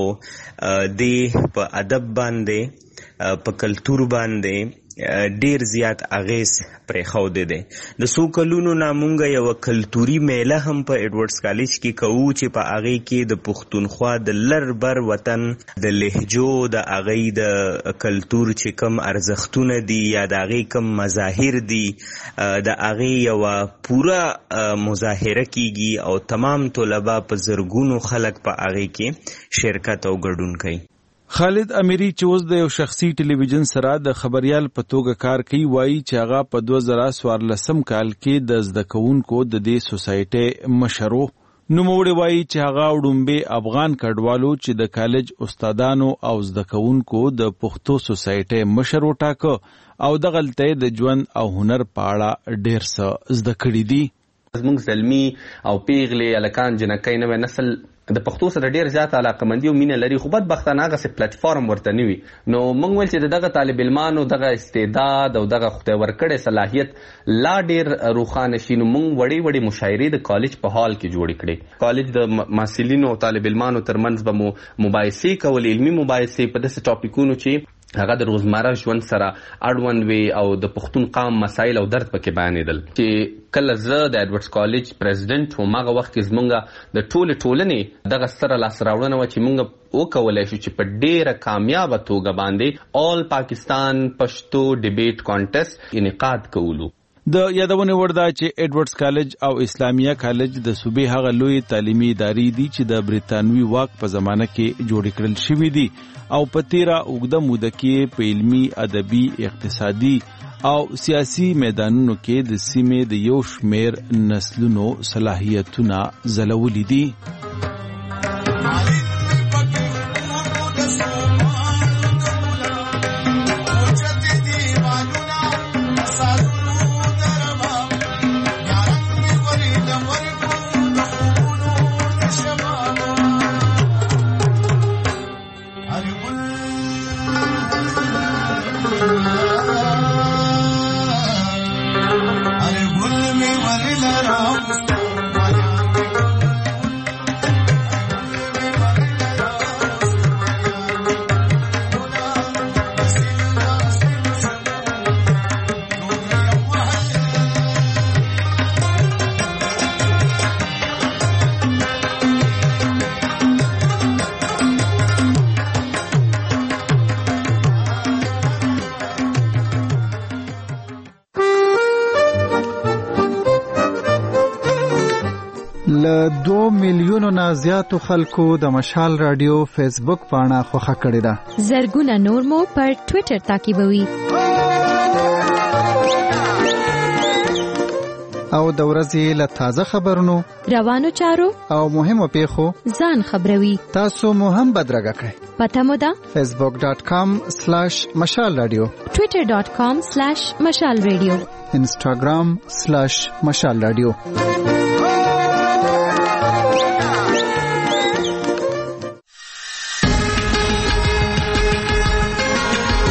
او د په ادب باندې په کلتور باندې ډیر زیات اغیز پرېښودی دی. د څو کلونو نه مونږ یوه کلتوري میله هم په ایډورډز کالج کې کوو چې په هغې کې د پښتونخوا د لر بر وطن د لهجو د هغې د کلتور چې کم ارزښتونه دي یا د هغې کم مظاهر دي د هغې یوه پوره مظاهره کیږي او تمام طلبه په زرګونو خلک په هغې کې شرکت او ګډون کوي. خالد امیری چې اوس د یو شخصي ټلویزیون سره د خبريال په توګه کار کوي وایي چې هغه په 2014 کال کې د زده کوونکو د دې سوسایټي مشرو نوموړي وایي چې هغه وډمبه افغان کډوالو چې د کالج استادانو او زده کوونکو د پښتو سوسایټي مشرو ټاکه او د غلطۍ د ژوند او هنر په اړه ډېر څه زده کړي دي. زموږ زلمی او پیغلې الکان جنکۍ نوې نسل د پښتو سره ډیر زیات علاقمندي او مینه لري، خو بدبختانه هغه څه پلیټ فارم ورته نه وي. نو موږ ویل چې دغه طالب علمانو دغه استعداد او دغه خدای ورکړی صلاحیت لا ډیر روښانه شي. نو موږ وړې وړې مشاعرې د کالج په حال کې جوړې کړې. کالج د محصلینو او طالب علمانو ترمنځ به مو مباحثې کول، علمي مباحثې په داسې ټاپیکونو چې هغه د روزمره ژوند سره اړوند وي او د پښتون قام مسایل او درد پکې بیانېدل. چې کله زه د ایډورډز کالج پریزیډنټ وم هغه وخت کې زمونږ د ټولې ټولنې دغه سره لاسته راوړنه وه چې موږ وکولی شو چې په ډېره کامیابه توګه باندې آل پاکستان پښتو ډیبیټ کانټیسټ انعقاد کولو. د یادونې وړ ده چې ایډورډز کالج او اسلامیه کالج د صوبې هغه لوی تعلیمي ادارې دي چې د برتانوي واک په زمانه کې جوړې کړل شوي دي او په تیره اوږده موده کې په علمي، ادبي، اقتصادي او سیاسي میدانونو کې د سیمې د یو شمیر نسلونو صلاحیتونه ځلولي دي. د 2 میلیونو نه زیاتو خلکو د مشال رادیو فیسبوک پاڼه خوښه کړې ده. زرګونه نور مو پر ټوئیټر تعقیبوي. او د ورځې له تازه خبرونو، روانو چارو او مهمو پیښو ځان خبروي. تاسو مو هم بدرګه کړئ. پته مو ده facebook.com/mashalradio، twitter.com/mashalradio، instagram/mashalradio.